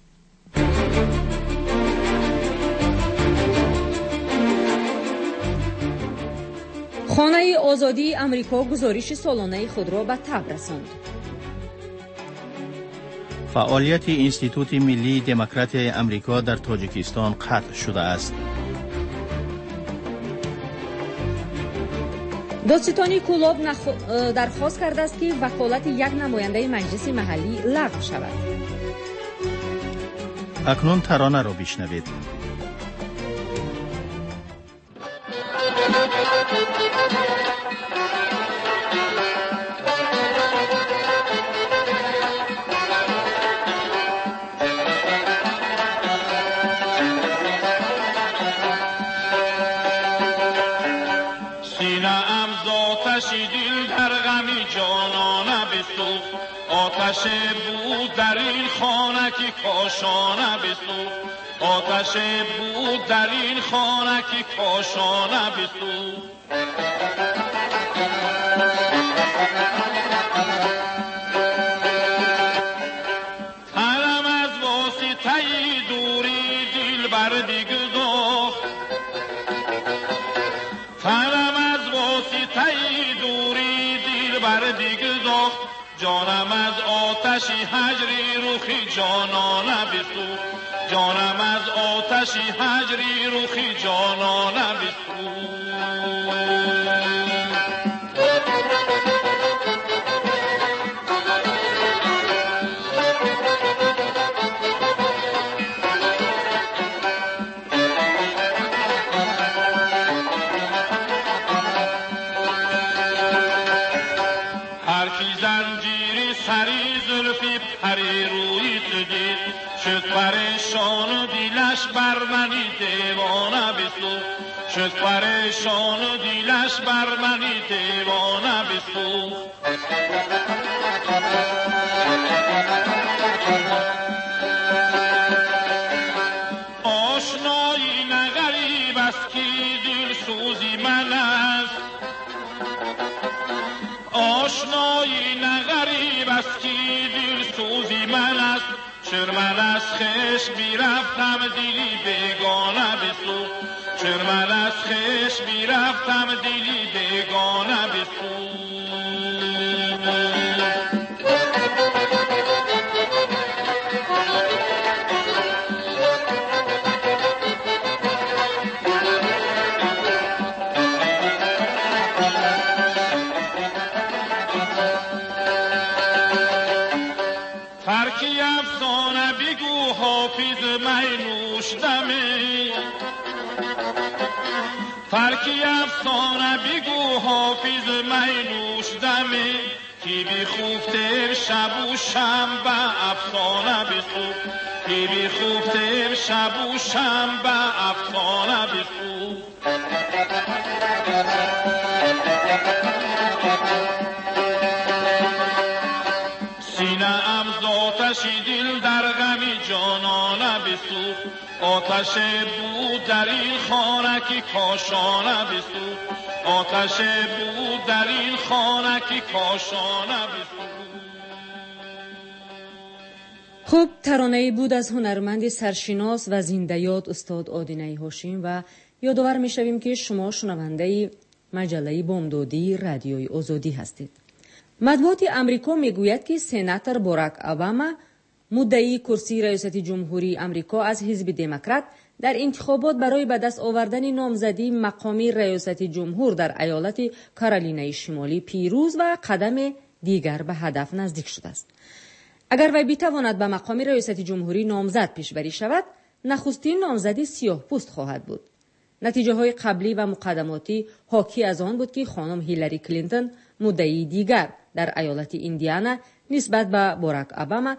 خانه آزادی امریکا گزارش سالانه خود را به تب رساند. فعالیت انستیتوت ملی دموکرات امریکا در تاجیکستان قطع شده است. دادستانی کولاب نخ... درخواست کرده است که وکالت یک نماینده مجلس محلی لغو شود. اکنون ترانه را بشنوید. آتش بود در این خانه که کاشانه بسوخت، آتش بود در این خانه که کاشانه بسوخت. تنم از واسطه دوری دل بر بگذاشت، تنم از واسطه دوری دل بر بگذاشت. جانم از آتش هجری روخی جانانه بسوخت، جانم از آتش هجری روخی جانانه بسوخت. پریشان و دیلش بر منی دیوانه بسوخت، شد پریشان و دیلش بر منی دیوانه بسوخت. آشنایی نه غریب است که دل سوزی من است، آشنایی نه غریب است که دل سوزی من است. چر من از خش بیرفتم دلی بیگانه بسوخت، چر من از خش بیرفتم دلی بیگانه بسوخت. ترکی افسانه بگو حافظ می نوشدمی، ترکی افسانه بگو حافظ می نوشدمی. کی بی خوفتر شب و شم به افسانه بسوخت، کی بی خوفتر شب و شم به افسانه بسوخت. سینه ام ز آتش دل در غمی جانانه بسوخت، آتش بود در این خانه که کاشانه بسوخت، آتش بود در این خانه که کاشانه بسوخت. خب، ترانه‌ای بود از هنرمند سرشناس و زنده یاد استاد آدینه هاشم و یادآور می‌شویم که شما شنونده مجله بامدادی رادیوی آزادی هستید. مطبوعات امریکا میگوید که سناتور باراک اوباما مدعی کرسی ریاست جمهوری امریکا از حزب دموکرات در انتخابات برای به دست آوردن نامزدی مقامی ریاست جمهور در ایالت کارولینای شمالی پیروز و قدم دیگر به هدف نزدیک شده است. اگر وی بتواند به مقام ریاست جمهوری نامزد پیشبری شود، نخستین نامزدی سیاه پوست خواهد بود. نتیجه های قبلی و مقدماتی حاکی از آن بود که خانم هیلاری کلینتون مدعی دیگر در ایالت ایندیانا نسبت به باراک اوباما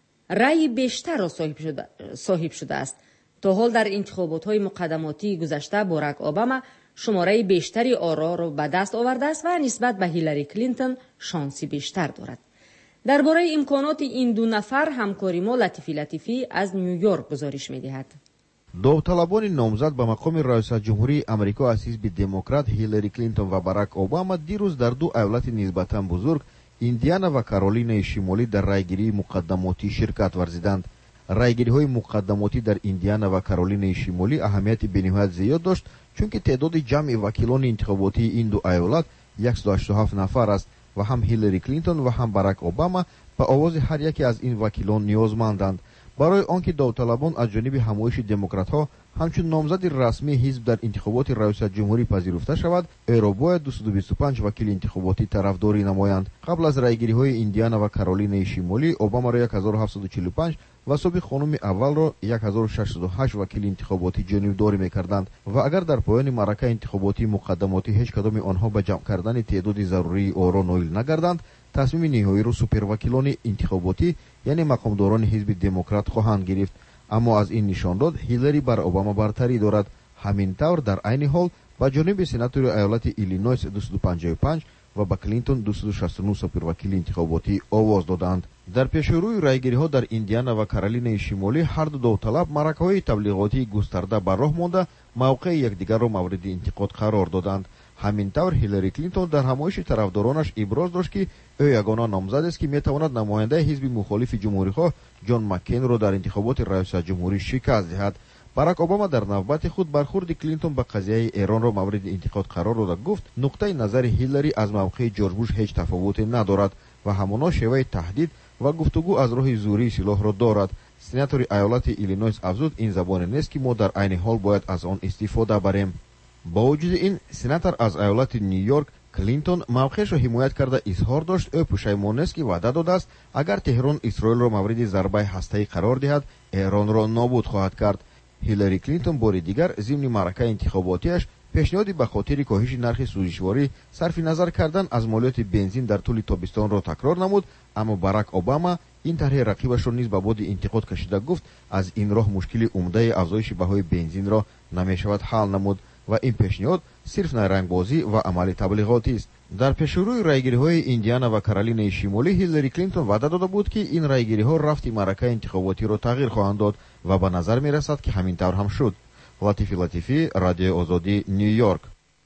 رأی بیشتر را صاحب شده, صاحب شده است. تا حال در انتخابات های مقدماتی گذشته باراک اوباما شماره بیشتری آرا را به دست آورده است و نسبت به هیلاری کلینتون شانسی بیشتر دارد. درباره امکانات این دو نفر همکاری ما لطیفی لطیفی از نیویورک گزارش می‌دهد. داوطلبان نامزد به مقام ریاست جمهوری امریکا از حزب دموکرات هیلاری کلینتون و باراک اوباما دیروز در دو ایالت نسبتاً بزرگ ایندیانا و کارولینای شمالی در رایگیری مقدماتی شرکت ورزیدند. رایگیری‌های مقدماتی در ایندیانا و کارولینای شمالی اهمیت بین‌نهایت زیاد داشت چون که تعداد جمعی وکیلان انتخاباتی این دو ایالت صد و هشتاد و هفت نفر است و هم هیلاری کلینتون و هم باراک اوباما به آواز هر یکی از این وکیلان نیازمندند. برای آنکه داوطلبان از جانب همایش دموکرات‌ها همچون نامزد رسمی حزب در انتخابات ریاست جمهوری پذیرفته شود، ایرا باید دویست و بیست و پنج وکیل انتخاباتی طرفداری نمایند. قبل از رایگیری‌های ایندیانا و کارولینای شمالی، اوباما را هزار و هفتصد و چهل و پنج و صبح خانم اول را هزار و ششصد و هشت وکیل انتخاباتی جانبداری می‌کردند و اگر در پایان معرکه انتخاباتی مقدماتی هیچ کدام آنها به جمع کردن تعداد ضروری آرا نایل نگردند، تصمیم نهایی را سوپر وکیلان انتخاباتی یعنی مقامداران حزب دموکرات خواهند گرفت. اما از این نشان داد هیلاری بر اوباما برتری دارد. همین طور در عین حال با جانب سناتور ایالت ایلینویس دویست و پنجاه و پنج و با کلینتون دویست و شصت و نه سوپر وکیل انتخاباتی آواز دادند. در پیشروی رایگیری‌ها در ایندیانا و کارولینای شمالی هر دو داوطلب معرکه‌های تبلیغاتی گسترده بر راه مانده موقع یکدیگر را مورد انتقاد قرار دادند. همین طور هیلاری کلینتون در همایش طرفدارانش ابراز داشت که او یگانه نامزد است که میتواند نماینده حزب مخالف جمهوری‌خواه جان مکین را در انتخابات ریاست جمهوری شکست دهد. باراک اوباما در نوبت خود برخورد کلینتون به قضیه ایران را مورد انتقاد قرار داد. گفت نقطه نظر هیلاری از موقع جورج بوش هیچ تفاوتی ندارد و همانا شیوه تهدید و گفتگو از راه زوری سلاح را دارد. سناتور ایالت ایلینویس افزود این زبان نیست که ما در عین حال باید از آن استفاده بریم. با وجود این سناتور از ایالت نیویورک کلینتون موقعش را حمایت کرده اظهار داشت او پشیمان است که وعده داده است اگر تهران اسرائیل را مورد ضربه هسته‌ای قرار دهد ایران را نابود خواهد کرد. هیلاری کلینتون بار دیگر ضمن معرکه انتخاباتیش پیشنهادی به خاطر کاهش نرخ سوزشواری صرف نظر کردن از مالیات بنزین در طول تابستان را تکرار نمود، اما باراک اوباما این طرح رقیبش را نیز به باد انتقاد کشیده گفت از این راه مشکل عمده افزایش بهای بنزین را نمیشود حل نمود و این پیشنهاد صرف رنگبازی و عمل تبلیغاتی است. در پیشروی رایگیری‌های ایندیانا و کارولینای شمالی هیلاری کلینتون وعده داده بود که این رایگیری‌ها رفت معرکه انتخاباتی را تغییر خواهند داد و به نظر می‌رسد که همین طور هم شد. لطیفی لطیفی، رادیو آزادی، نیویورک.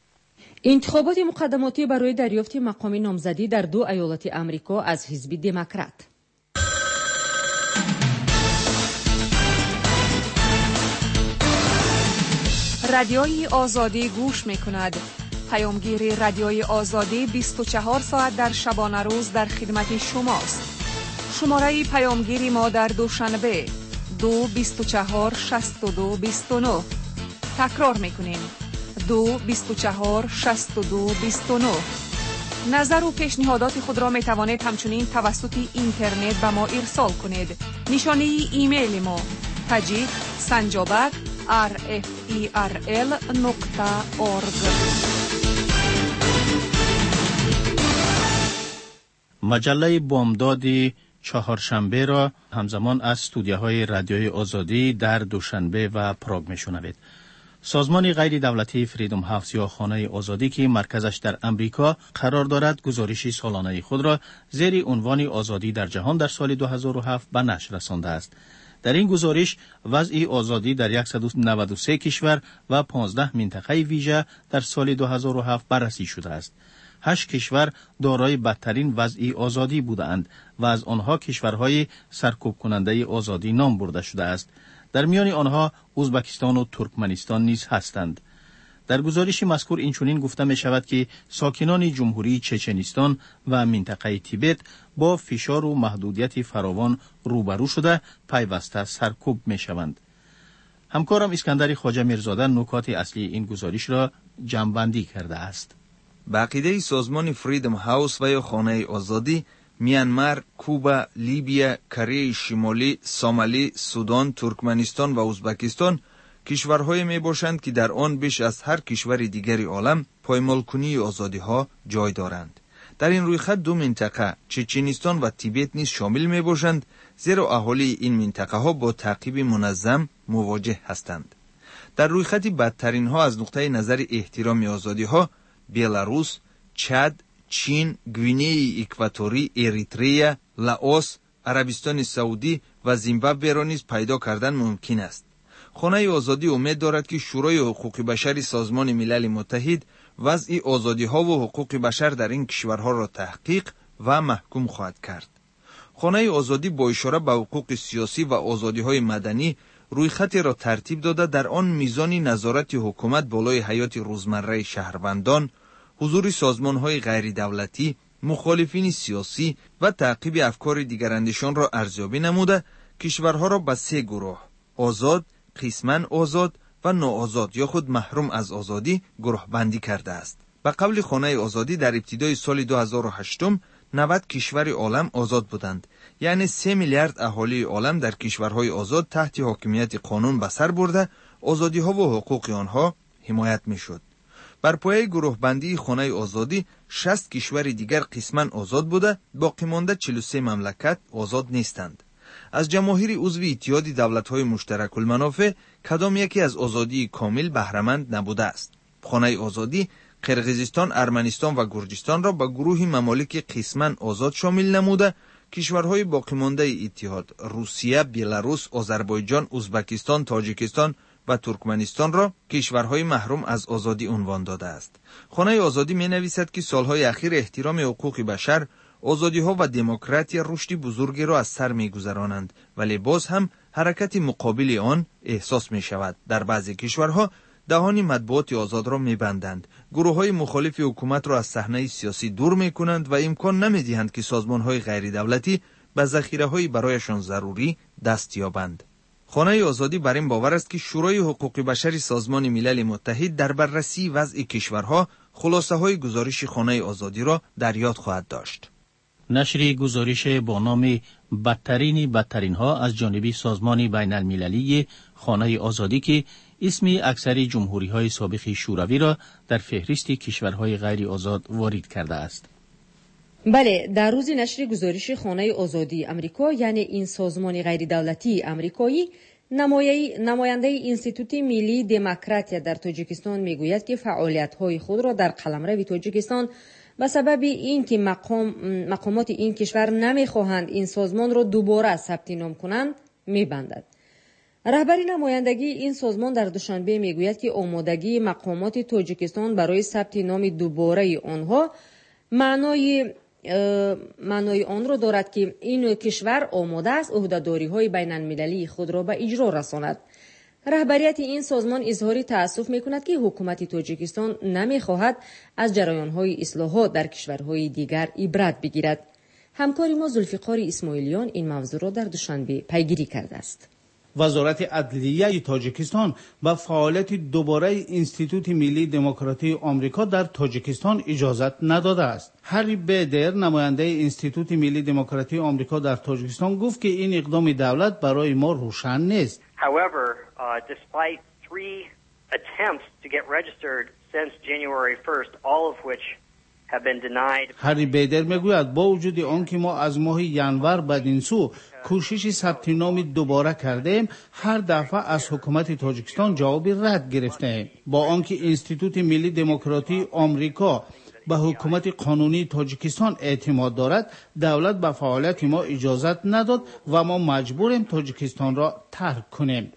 انتخابات مقدماتی برای دریافت مقام نامزدی در دو ایالت آمریکا از حزب دموکرات. رادیوی آزادی گوش می‌کند. پیامگیر رادیوی آزادی بیست و چهار ساعت در شبانه روز در خدمت شماست. شماره پیامگیری ما در دوشنبه دو بیست و چهار شصت و دو بیست و نه. تکرار می‌کنیم دو بیست و چهار شصت و دو بیست و نه. نظر و پیشنهادات خود را می توانید همچنین توسط اینترنت به ما ارسال کنید. نشانه ایمیل ما تاجیک سنجابک آر اف ای آر ال نقطه اورگ. مجله بامداد چهارشنبه را همزمان از استودیوهای رادیوی آزادی در دوشنبه و پراگ میشنوید. سازمان غیر دولتی فریدم هاوس یا خانه آزادی که مرکزش در امریکا قرار دارد گزارشی سالانه خود را زیر عنوان آزادی در جهان در سال دو هزار و هفت به نشر رسانده است. در این گزارش وضع آزادی در صد و نود و سه کشور و پانزده منطقه ویژه در سال دو هزار و هفت بررسی شده است. هشت کشور دارای بدترین وضع آزادی بودند و از آنها کشورهای سرکوب کننده آزادی نام برده شده است. در میان آنها ازبکستان و ترکمنستان نیز هستند. در گزارش مذکور اینچنین گفته می شود که ساکنان جمهوری چچنستان و منطقه تیبت با فشار و محدودیت فراوان روبرو شده پیوسته سرکوب می شوند. همکارم اسکندر خواجه میرزاده نکات اصلی این گزارش را جمع‌بندی کرده است. به عقیده سازمان فریدم هاوس و یا خانه آزادی، میانمار، کوبا، لیبیا، کره شمالی، سومالی، سودان، ترکمنستان و ازبکستان کشورهای می باشند که در آن بیش از هر کشور دیگری عالم پایمالکنی آزادی ها جای دارند. در این رویخط دو منطقه چچنستان و تیبت نیز شامل می باشند، زیرا اهالی این منطقه ها با تعقیب منظم مواجه هستند. در رویخط بدترین ها از نقطه نظر احترام آزادی ها بلاروس، چاد، چین، گوینه اکواتوری، اریتریا، لاوس، عربستان سعودی و زیمبابوه را نیز پیدا کردن ممکن است. خانه آزادی امید دارد که شورای حقوق بشر سازمان ملل متحد وضع آزادی ها و حقوق بشر در این کشورها را تحقیق و محکوم خواهد کرد. خانه آزادی با اشاره به حقوق سیاسی و آزادی های مدنی رویخطی را ترتیب داده در آن میزان نظارت حکومت بالای حیات روزمره شهروندان، حضور سازمان های غیر دولتی، مخالفین سیاسی و تعقیب افکار دیگراندیشان را ارزیابی نموده کشورها را به سه گروه آزاد، قسماً آزاد و ناآزاد یا خود محروم از آزادی گروه بندی کرده است. به قول خانه آزادی در ابتدای سال دو هزار و هشت نود کشور عالم آزاد بودند، یعنی سه میلیارد اهالی عالم در کشورهای آزاد تحت حاکمیت قانون به سر برده آزادی ها و حقوق آنها حمایت می شد. بر پایه گروه بندی خانه آزادی شصت کشور دیگر قسماً آزاد بوده، باقی مانده چهل و سه مملکت آزاد نیستند. از جماهیر عضو اتحاد دولت‌های مشترک المنافع کدام یکی از آزادی کامل بهره‌مند نبوده است. خانه آزادی قرقیزستان، ارمنستان و گرجستان را به گروه ممالک قسماً آزاد شامل نموده، کشورهای باقی مانده اتحاد روسیه، بلاروس، آذربایجان، ازبکستان، تاجیکستان و ترکمنستان را کشورهای محروم از آزادی عنوان داده است. خانه آزادی می نویسد که سالهای اخیر احترام حقوق بشر، آزادی ها و دموکراسی رشد بزرگی را از سر می گذرانند، ولی باز هم حرکت مقابل آن احساس می شود. در بعضی کشورها دهان مطبوعات آزاد را می بندند، گروه های مخالف حکومت را از صحنه سیاسی دور می کنند و امکان نمی دهند که سازمان های غیر دولتی به ذخیره های برایشان ضروری دست یابند. خانه آزادی بر این باور است که شورای حقوق بشر سازمان ملل متحد در بررسی وضع کشورها خلاصه های گزارش خانه آزادی را در یاد خواهد داشت. نشر گزارش با نام بدترین بدترین ها از جانب سازمان بین المللی خانه آزادی که اسم اکثر جمهوری های سابق شوروی را در فهرست کشورهای غیر آزاد وارد کرده است. بله، در روز نشر گزارش خانه آزادی امریکا، یعنی این سازمان غیر دولتی امریکایی، نماینده انستیتوت ملی دموکراسی در تاجیکستان میگوید که فعالیت‌های خود را در قلمرو تاجیکستان به سبب اینکه مقام مقامات این کشور نمیخواهند این سازمان را دوباره ثبت نام کنند میبندد. رهبری نمایندگی این سازمان در دوشنبه میگوید که آمادگی مقامات تاجیکستان برای ثبت نام دوباره آنها معنای معنای آن را دارد که این کشور آماده است عهده‌داری‌های بین المللی خود را به اجرا رساند. رهبریت این سازمان اظهار تأسف می‌کند که حکومت تاجیکستان نمی‌خواهد از جریان‌های اصلاحات در کشورهای دیگر عبرت بگیرد. همکار ما ذوالفقار اسماعیلیان این موضوع را در دوشنبه پیگیری کرده است. وزارت عدلیه تاجیکستان به فعالیت دوباره انستیتوت ملی دموکراسی آمریکا در تاجیکستان اجازت نداده است. هری بیدر، نماینده انستیتوت ملی دموکراسی آمریکا در تاجیکستان، گفت که این اقدام دولت برای ما روشن نیست. However, uh, despite three attempts to get registered since January first, all of which have been denied. هری بیدر میگوید با وجود آنکه ما از ماه ینور بدین سو کوشش ثبت نام دوباره کردیم، هر دفعه از حکومت تاجیکستان جواب رد گرفتیم. با آنکه انستیتوت ملی دموکراسی آمریکا به حکومت قانونی تاجیکستان اعتماد دارد، دولت به فعالیت ما اجازت نداد و ما مجبوریم تاجیکستان را ترک کنیم.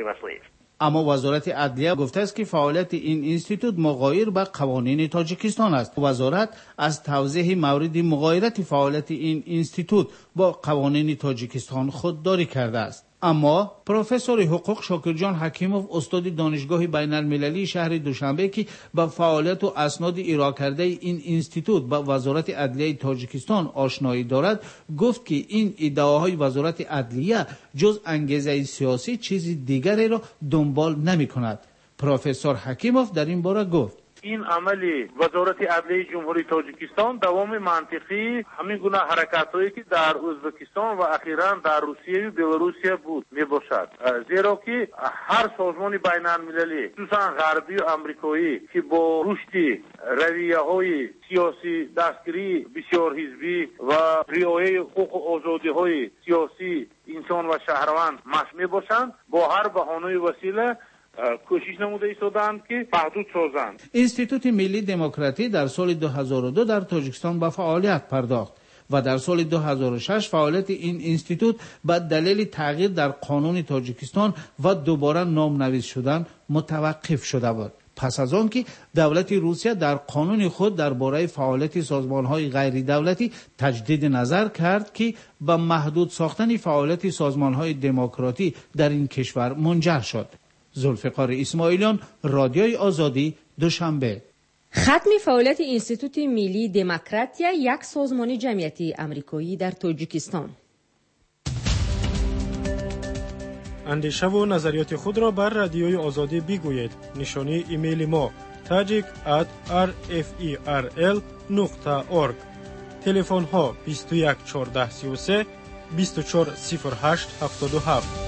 اما وزارت عدلیه گفته است که فعالیت این انستیتوت مغایر به قوانین تاجیکستان است. وزارت از توضیح مورد مغایرت فعالیت این انستیتوت با قوانین تاجیکستان خودداری کرده است. اما پروفسور حقوق شاکرجان حکیموف، استاد دانشگاه بین المللی شهر دوشنبه که با فعالیت و اسناد ارائه کرده این انستیتوت با وزارت عدلیه تاجیکستان آشنایی دارد، گفت که این ادعاهای وزارت عدلیه جز انگیزه سیاسی چیزی دیگری را دنبال نمی کند. پروفسور حکیموف در این باره گفت: این عملی وزارت عدلیه جمهوری تاجیکستان دوام منطقی همین گونه حرکت‌هایی که در ازبکستان و اخیراً در روسیه و بلاروسیه بود میباشد، زیرا که هر سازمان بین المللی خصوصا غربی و آمریکایی که با رشد رویه‌های سیاسی دستگیری بسیار حزبی و رعایت حقوق و آزادی‌های سیاسی انسان و شهروند مشغول میباشند، با هر بهانه و وسیله کوشش نموده ایستادند که محدود سازند. اینستیتوت ملی دموکراسی در سال دو هزار و دو در تاجیکستان به فعالیت پرداخت و در سال دو هزار و شش فعالیت این اینستیتوت به دلیل تغییر در قانون تاجیکستان و دوباره نامنویس شدن متوقف شده بود. پس از آن که دولت روسیه در قانون خود درباره فعالیت سازمان‌های غیر دولتی تجدید نظر کرد که به محدود ساختن فعالیت سازمان‌های دموکراتی در این کشور منجر شد. ذوالفقار اسماعیلیان، رادیوی آزادی، دوشنبه. ختم فعالیت اینستیتوت ملی دموکراتیا، یک سازمان جمعیتی آمریکایی در تاجیکستان. اندیشه و نظریات خود را بر رادیوی آزادی بگویید. نشانی ایمیل ما tajik at r f e r l نقطه org. تلفن ها بیست و یک چهارده سی و سه بیست و چهار صفر هشت هفتاد و هفت.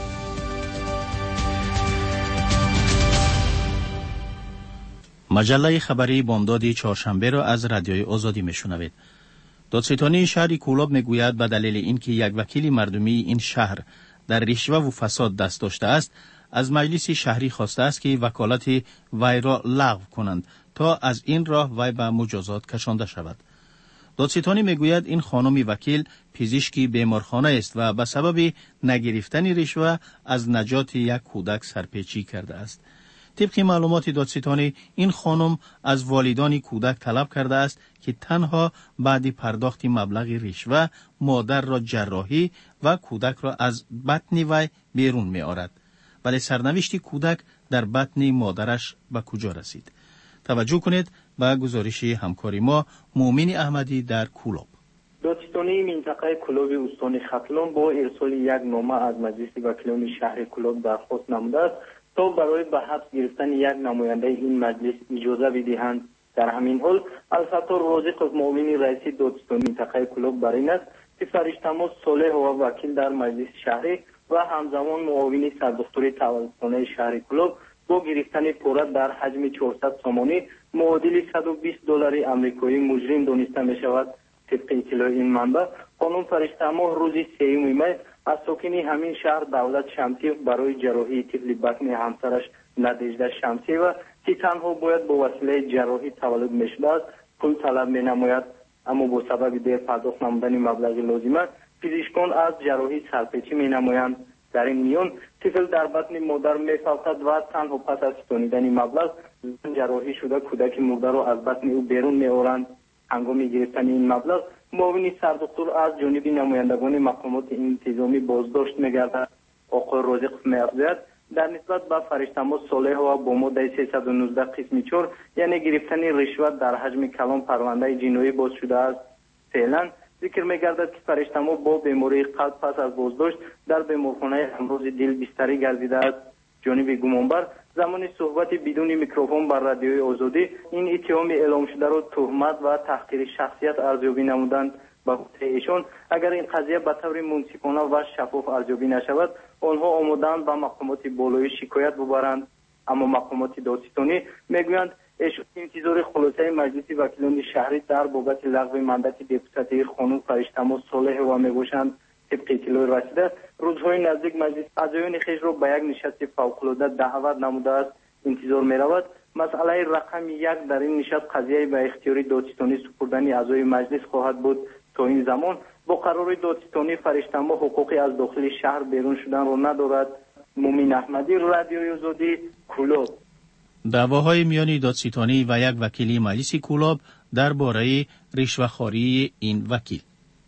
مجله خبری بامداد چهارشنبه را از رادیوی آزادی میشنوید. دادستانی شهر کولاب میگوید به دلیل اینکه یک وکیل مردمی این شهر در رشوه و فساد دست داشته است، از مجلس شهری خواسته است که وکالت وی را لغو کنند تا از این راه وی به مجازات کشانده شود. دادستانی میگوید این خانم وکیل پزشکی بیمارخانه است و به سبب نگرفتن رشوه از نجات یک کودک سرپیچی کرده است. طبق معلومات دادستانی، این خانم از والدان کودک طلب کرده است که تنها بعد پرداخت مبلغ رشوه مادر را جراحی و کودک را از بطن وی بیرون می آورد. ولی سرنوشت کودک در بطن مادرش به کجا رسید؟ توجه کنید به گزارش همکاری ما مومن احمدی در کولاب. دادستانی منطقه کولاب استان ختلان با ارسال یک نامه از مجلس وکیلان شهر کولاب درخواست نموده است تا برای به حبس گرفتن یک نماینده این مجلس اجازه بدهند. در همین حال الفتار رازق معاون رئیس دادستانی منطقه کولاب بر این است که فرشته‌ماز صالح و وکیل در مجلس شهری و همزمان معاون سردختوری تولدخانه شهر کولاب با گرفتن پول در حجم چهارصد سامانی معادل صد و بیست دلار آمریکایی مجرم دانسته می شود. طبق اطلاع این منبع، خانم فرشته‌ماز روز سوم می از ساکنی همین شهر دولت شمسی برای جراحی طفل بطن همسرش ندیجده شمسی و که تنها باید با وسیله جراحی تولد می‌شده است پول طلب می‌نماید، اما با سبب دیر پرداخت نمودن مبلغ لازمه پزشکان از جراحی سرپیچی می‌نمایند. در این میان طفل در بطن مادر می‌فوتد و تنها پس از ستانیدن مبلغ جراحی شده کودک مرده را از بطن او بیرون می‌آورند. هنگام گرفتن این مبلغ معاون سردختور از جانب نمایندگان مقامات انتظامی بازداشت می‌گردد. آقای رازق می‌افزاید در نسبت به فرشته‌ماز صالح و با ماده سیصد و نوزده قسم چهار یعنی گرفتن رشوت در حجم کلان پرونده جنایی باز شده است. فعلا ذکر می‌گردد که فرشته‌ماز با بیماری قلب پس از بازداشت در بیمارخانه امراض دل بستری گردیده است. جانب گمانبر زمان صحبت بدون میکروفون بر رادیوی آزادی این اتهام اعلام شده را تهمت و تحقیر شخصیت ارزیابی نمودند. به گفته ایشان اگر این قضیه به طور منصفانه و شفاف ارزیابی نشود آنها آماده‌اند به مقامات بالای شکایت ببرند. اما مقامات دادستانی میگویند ایشان انتظار خلاصه مجلس وکیلان شهری در بابت لغو مندت دپوتاتی خانم فرشته‌ماز صالح و میباشند. طبق اطلاع رسیده روزهای نزدیک مجلس اعضایان خویش را به یک نشست فوق‌العاده دعوت نموده است. انتظار می‌رود مسئله رقم یک در این نشست قضیه به اختیار دادستانی سپردن اعضای مجلس خواهد بود. تا این زمان با قرار دادستانی فرشته‌ماز حقوقی از داخل شهر بیرون شدن را ندارد. مومن احمدی، رادیوی آزادی، کولاب. دعواهای میان دادستانی و یک وکیل مجلس کولاب درباره رشوه‌خواری این وکیل.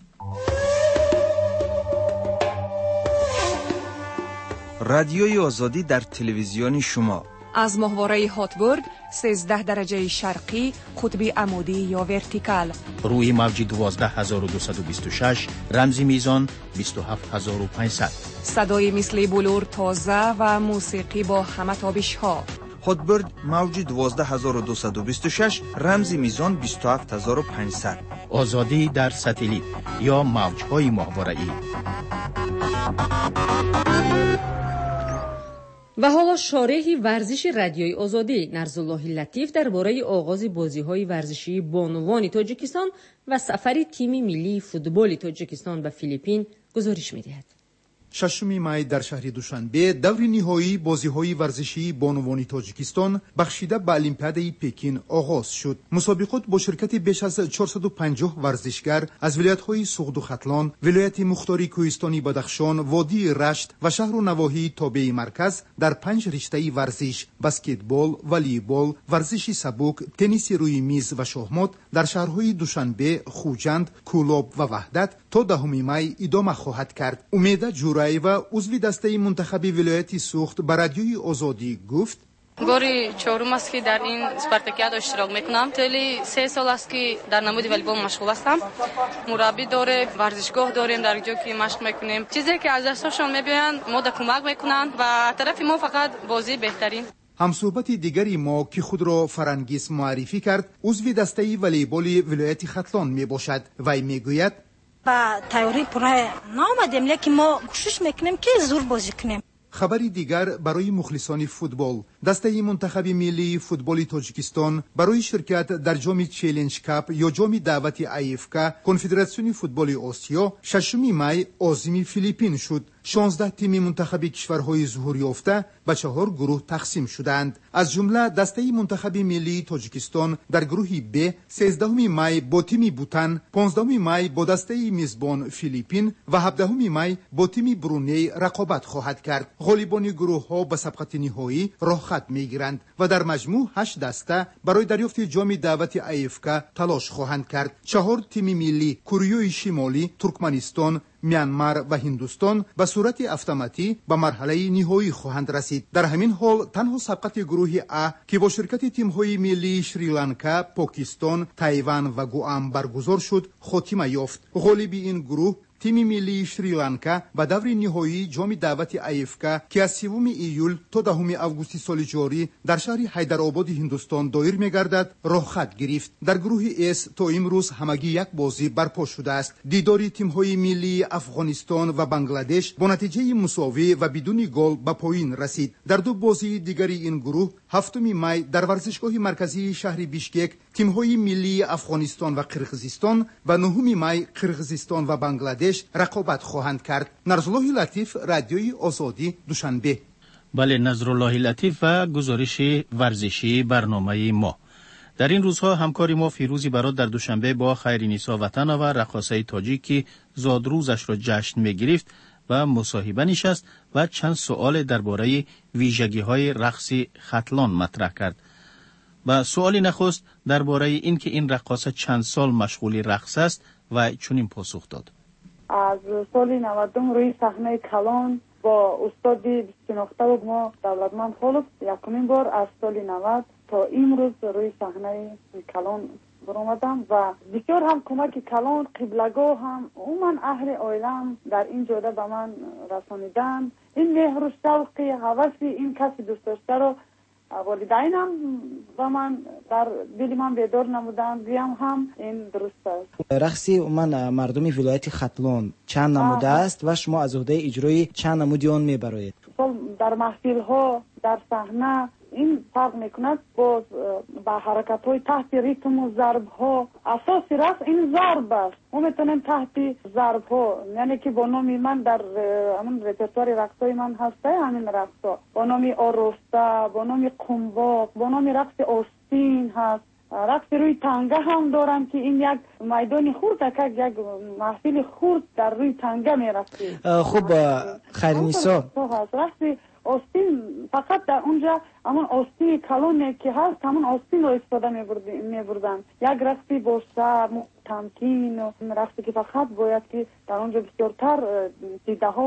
رادیوی آزادی در تلویزیون شما از ماهواره هاتبورد سیزده درجه شرقی قطبی عمودی یا ورتیکال روی موج دوازده هزار و دویست و بیست و شش رمزی میزان بیست و هفت هزار و پانصد صدای مثل بلور تازه و موسیقی با همه تابش ها هاتبرد موج دوازده هزار و دویست و بیست و شش، رمز میزان بیست و هفت هزار و پانصد. آزادی در ستلیت یا موجهای ماهواره‌ای. و حالا شارح ورزش رادیوی آزادی نرزالله لطیف درباره آغاز بازی‌های ورزشی بانوان تاجیکستان و سفر تیم ملی فوتبال تاجیکستان به فیلیپین گزارش می‌دهد. ششم می در شهر دوشنبه دور نهایی بازی‌های ورزشی بانوان تاجیکستان بخشیده به المپیادای پکین آغاز شد. مسابقات با شرکت بیش از چهارصد و پنجاه ورزشگر از ولایت‌های سوخت و ختلان، ولایت مختاری کوهستانی بدخشان، وادی رشت و شهر و نواحی تابع مرکز در پنج رشته ورزش، بسکتبال، والیبال، ورزش سبک، تنیس روی میز و شاهمات در شهرهای دوشنبه، خوجند، کولاب و وحدت تا دهم می ادامه خواهد کرد. امید جورایی و عضو دسته منتخب ولایت سوخت به رادیوی آزادی گفت: باری چهارم است که در این اسپارتاکیاد اشتراک میکنم. تلی سه سال است که در نمود والیبال مشغول هستم. مربی داره، ورزشگاه داریم در اینجا که مشق میکنیم. چیزی که از دستشون میبینن ما در کمک میکنن و طرف ما فقط بازی بهترین. همصحبت دیگری ما که خود را فرانگیس معرفی کرد عضو دسته والیبال ولایت ختلان می باشد. وی میگوید: با تئوری پره نامدیم، لیکن ما کوشش میکنیم که زور بازی کنیم. خبری دیگر برای مخلصان فوتبال: دسته منتخب ملی فوتبال تاجیکستان برای شرکت در جام چالش کاپ یا جام دعوت ایفکا کنفدراسیون فوتبال آسیا ششم می عازم فیلیپین شد. شانزده تیم منتخب کشورهای ظهور یافته به چهار گروه تقسیم شدند. از جمله دسته منتخب ملی تاجیکستان در گروه ب سیزدهم می با تیم بوتان، پانزدهم می با دسته میزبان فیلیپین و هفدهم می با تیم برونی رقابت خواهد کرد. غالبان گروه ها به سبقت نهایی راه خط میگیرند و در مجموع هشت دسته برای دریافت جام دعوت ایفکا تلاش خواهند کرد. چهار تیم ملی کره شمالی، ترکمنستان، میانمار و هندوستان به صورت اتوماتیک به مرحله نهایی خواهند رسید. در همین حال تنها سبقت گروه ا که با شرکت تیم‌های ملی شریلانکا، پاکستان، تایوان و گوام برگزار شد خاتمه یافت. غالب این گروه تیم ملی شریلانکا به دور نهایی جام دعوت ایفکا که از سوم ایول تا دهم آگوست سال جاری در شهر حیدرآباد هندوستان دایر می‌گردد راه خط گرفت. در گروه اس تا امروز همگی یک بازی برپا شده است. دیدار تیم‌های ملی افغانستان و بنگلادش با نتیجه مساوی و بدون گل به پایان رسید. در دو بازی دیگری این گروه هفتم می در ورزشگاه مرکزی شهر بیشکک تیم‌های ملی افغانستان و قرقیزستان و نهم می قرقیزستان و بنگلادش رقابت خواهند کرد. نرزالله لطیف، رادیوی آزادی، دوشنبه. بله، نظرالله لطیف و گزارش ورزشی برنامه ما. در این روزها همکاری ما فیروزی برات در دوشنبه با خیرنیسا وطن و رقاصه تاجیکی زادروزش را جشن می‌گرفت و مصاحبه نشست و چند سوال درباره ویژگی‌های رقص ختلان مطرح کرد. و سوالی نخست درباره اینکه این رقاصه چند سال مشغول رقص است و چنین پاسخ داد: از سال نودم روی صحنه کلان با استاد بیست و نه ما دولتمند خالد یکمین بار از سال نود تا امروز روی صحنه کلان برآمدم و بسیار هم کمک کلان قبلگاه هم عموما اهل عائله‌ام در این جاده به من رسانیدن. این مهر و شوق هوس این کسی دوست داشته رو والدینم و من در دل من بیدار نمودن، بیام هم این درست است. رقص من مردمی ولایت ختلان چند نموده است و شما از عهده اجرای چند نمودی آن میبرید؟ در محفل ها، در صحنه این فرق میکند با با حرکت های تحت ریتم و ضرب ها. اساس رقص این ضرب است. ما میتونیم تحت ضرب ها، یعنی که با نام من در همون رپرتوار رقص های من هسته همین رقص ها با نام آراسته، با نام قنباق، با نام رقص آستین هست. رقص روی تنگه هم دارم که این یک میدان خورد که یک محفل خورد در روی تنگه میرفتی. خوب خیرنیسا رقص آستین فقط در اونجا همون آستین کلونه که هست همون آستین رو استفاده میبردن. یک رقصی با سر تمکین و رقصی که فقط باید که در اونجا بسیارتر دیده ها و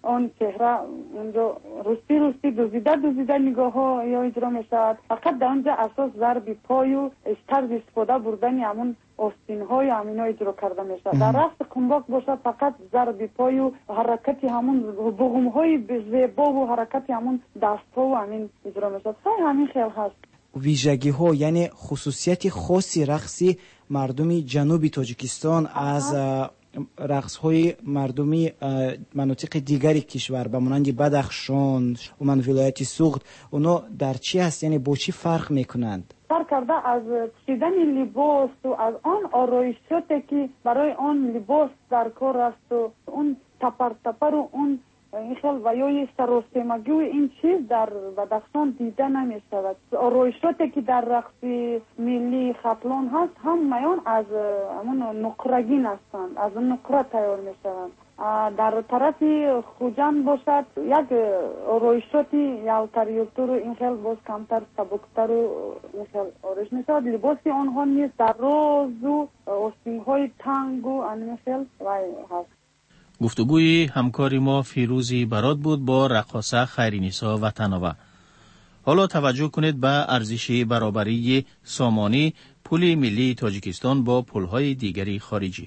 اون چهره اونجا راستی راستی دوزیده دوزیده نگاه ها یا اجرا می شود. فقط در اونجا اساس ضرب پای و طرز استفاده بردن همون آستین های همینا اجرا کرده می شود. در رقص کمباک باشد فقط ضرب پای و حرکت همون بغم های زیبا و حرکت همون دست ها و همین اجرا می شود. خیلی همین خیلی هست. ویژگی ها یعنی خصوصیت خاصی رقصی مردمی جنوبی تاجیکستان از رقص های مردمی مناطق دیگری کشور به مانند بدخشان و من ولایت سوخت اونا در چی هست، یعنی با چی فرق میکنند؟ فرق کرده از پوشیدن لباس و از آن آرایشاتی که برای آن لباس در کار است و اون تپر تپر و اون این خیلی ویای سراسیمگی و این چیز در بدخشان دیده نمی شود. آرایشاتی که در رقص ملی ختلان هست هم میان از همون نقرگین هستند، از اون نقره تیار می شوند. در طرف خوجند باشد یک آرایشاتی یلتر یلتر و این خیلی باز کمتر سبکتر و این خیلی آرایش می شود. لباسی آنها نیست در راز و آستین های تنگ و این خیلی وی هست. گفتگوی همکاری ما فیروزی برات بود با رقاصه خیرینیسا وطن‌آوا. حالا توجه کنید به ارزش برابری سامانی پول ملی تاجیکستان با پول‌های دیگری خارجی.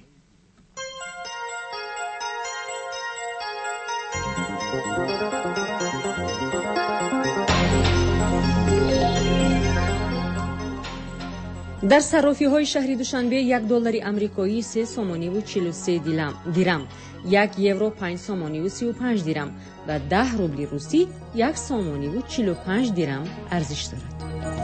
در صرافی های شهری دوشنبه یک دلار آمریکایی سه سومانی و چهل و سه دیرم، یک یورو پنج سومانی و سی و پنج دیرم و ده روبل روسی یک سومانی و چهل و پنج دیرم ارزش دارد.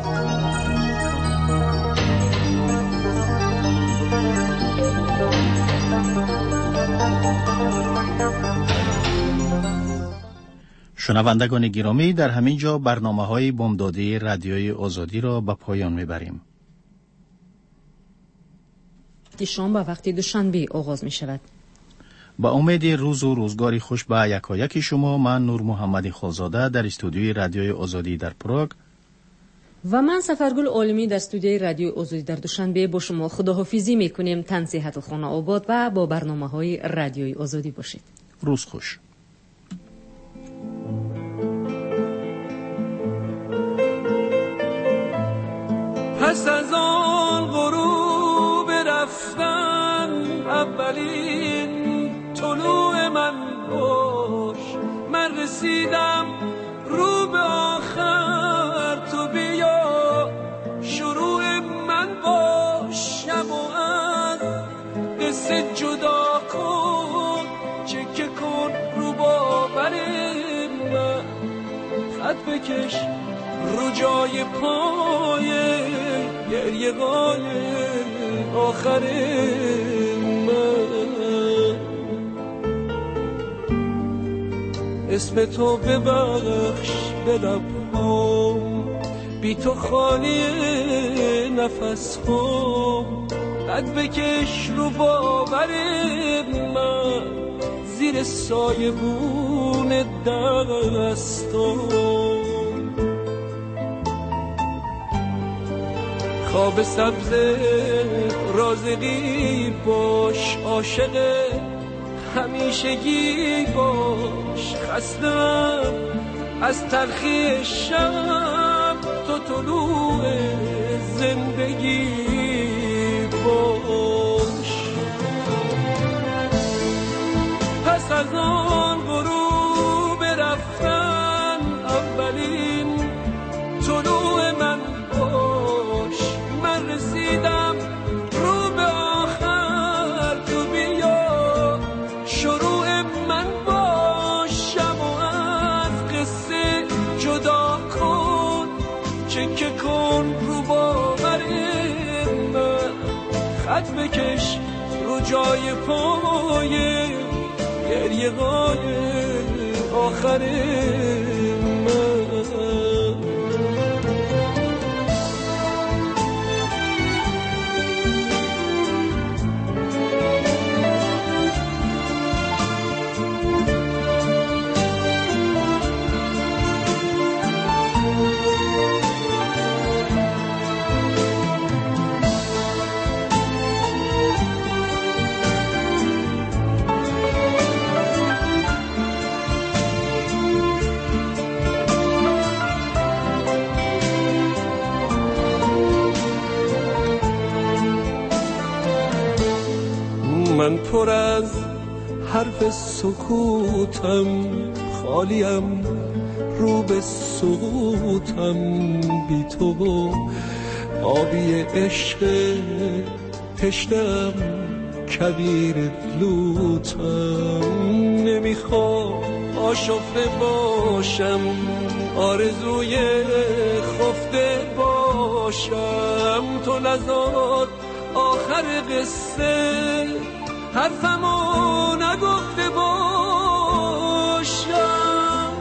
شنوندگان گرامی، در همین جا برنامه های بامدادی رادیوی آزادی را به پایان میبریم. شام با وقت دوشنبه آغاز می شود. با امید روز و روزگاری خوش به یکایک شما، من نور محمد خالزاده در استودیوی رادیوی آزادی در پراگ و من سفرگل عالمی در استودیوی رادیوی آزادی در دوشنبه با شما خداحافظی می کنیم. تن صحت خانه آباد و با برنامه های رادیوی آزادی باشید. روز خوش. پس از آن غروب رفتن اولین طلوع من باش، من رسیدم رو به آخر، تو بیا شروع من باش، و از قصه جدا کن، چکه کن رو باور من، خط بکش رو جای پای گریه غای آخر من، اسم تو ببخش به لبهام، بی تو خالی نفس هام، قد بکش رو باور من، زیر سایه بون دستام، خواب سبز رازقی باش، عاشق همیشگی باش، خستم از تلخی شب، تو طلوع زندگی باش. پس از آن غروب رفتن اولین طلوع من باش، من رسیدم رو به آخر، تو بیا شروع من باشم، و از قصه جدا کن، چکه کن رو باور من، خط بکش رو جای پای گریه غای آخر من. پر از حرف سکوتم، خالیم رو به سقوطم، بی تو آبی عشق تشنم، کویر لوتم. نمیخوام آشفته باشم، آرزوی خفته باشم، تو نزار آخر قصه حرفمو نگفته باشم.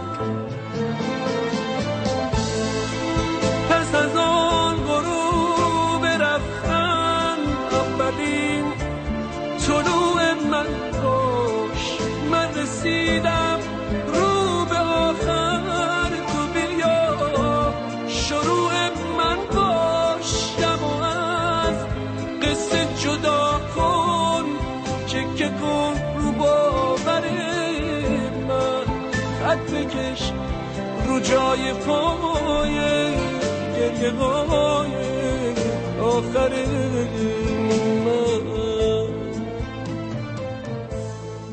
پس از آن غروب رفتن اولین طلوع من باش، من رسیدم رو به آخر، تو بیا شروع من باشم و از قصه جدا کن، چکه کن رو باور من، خط بکش رو جای پای گریه های آخر من.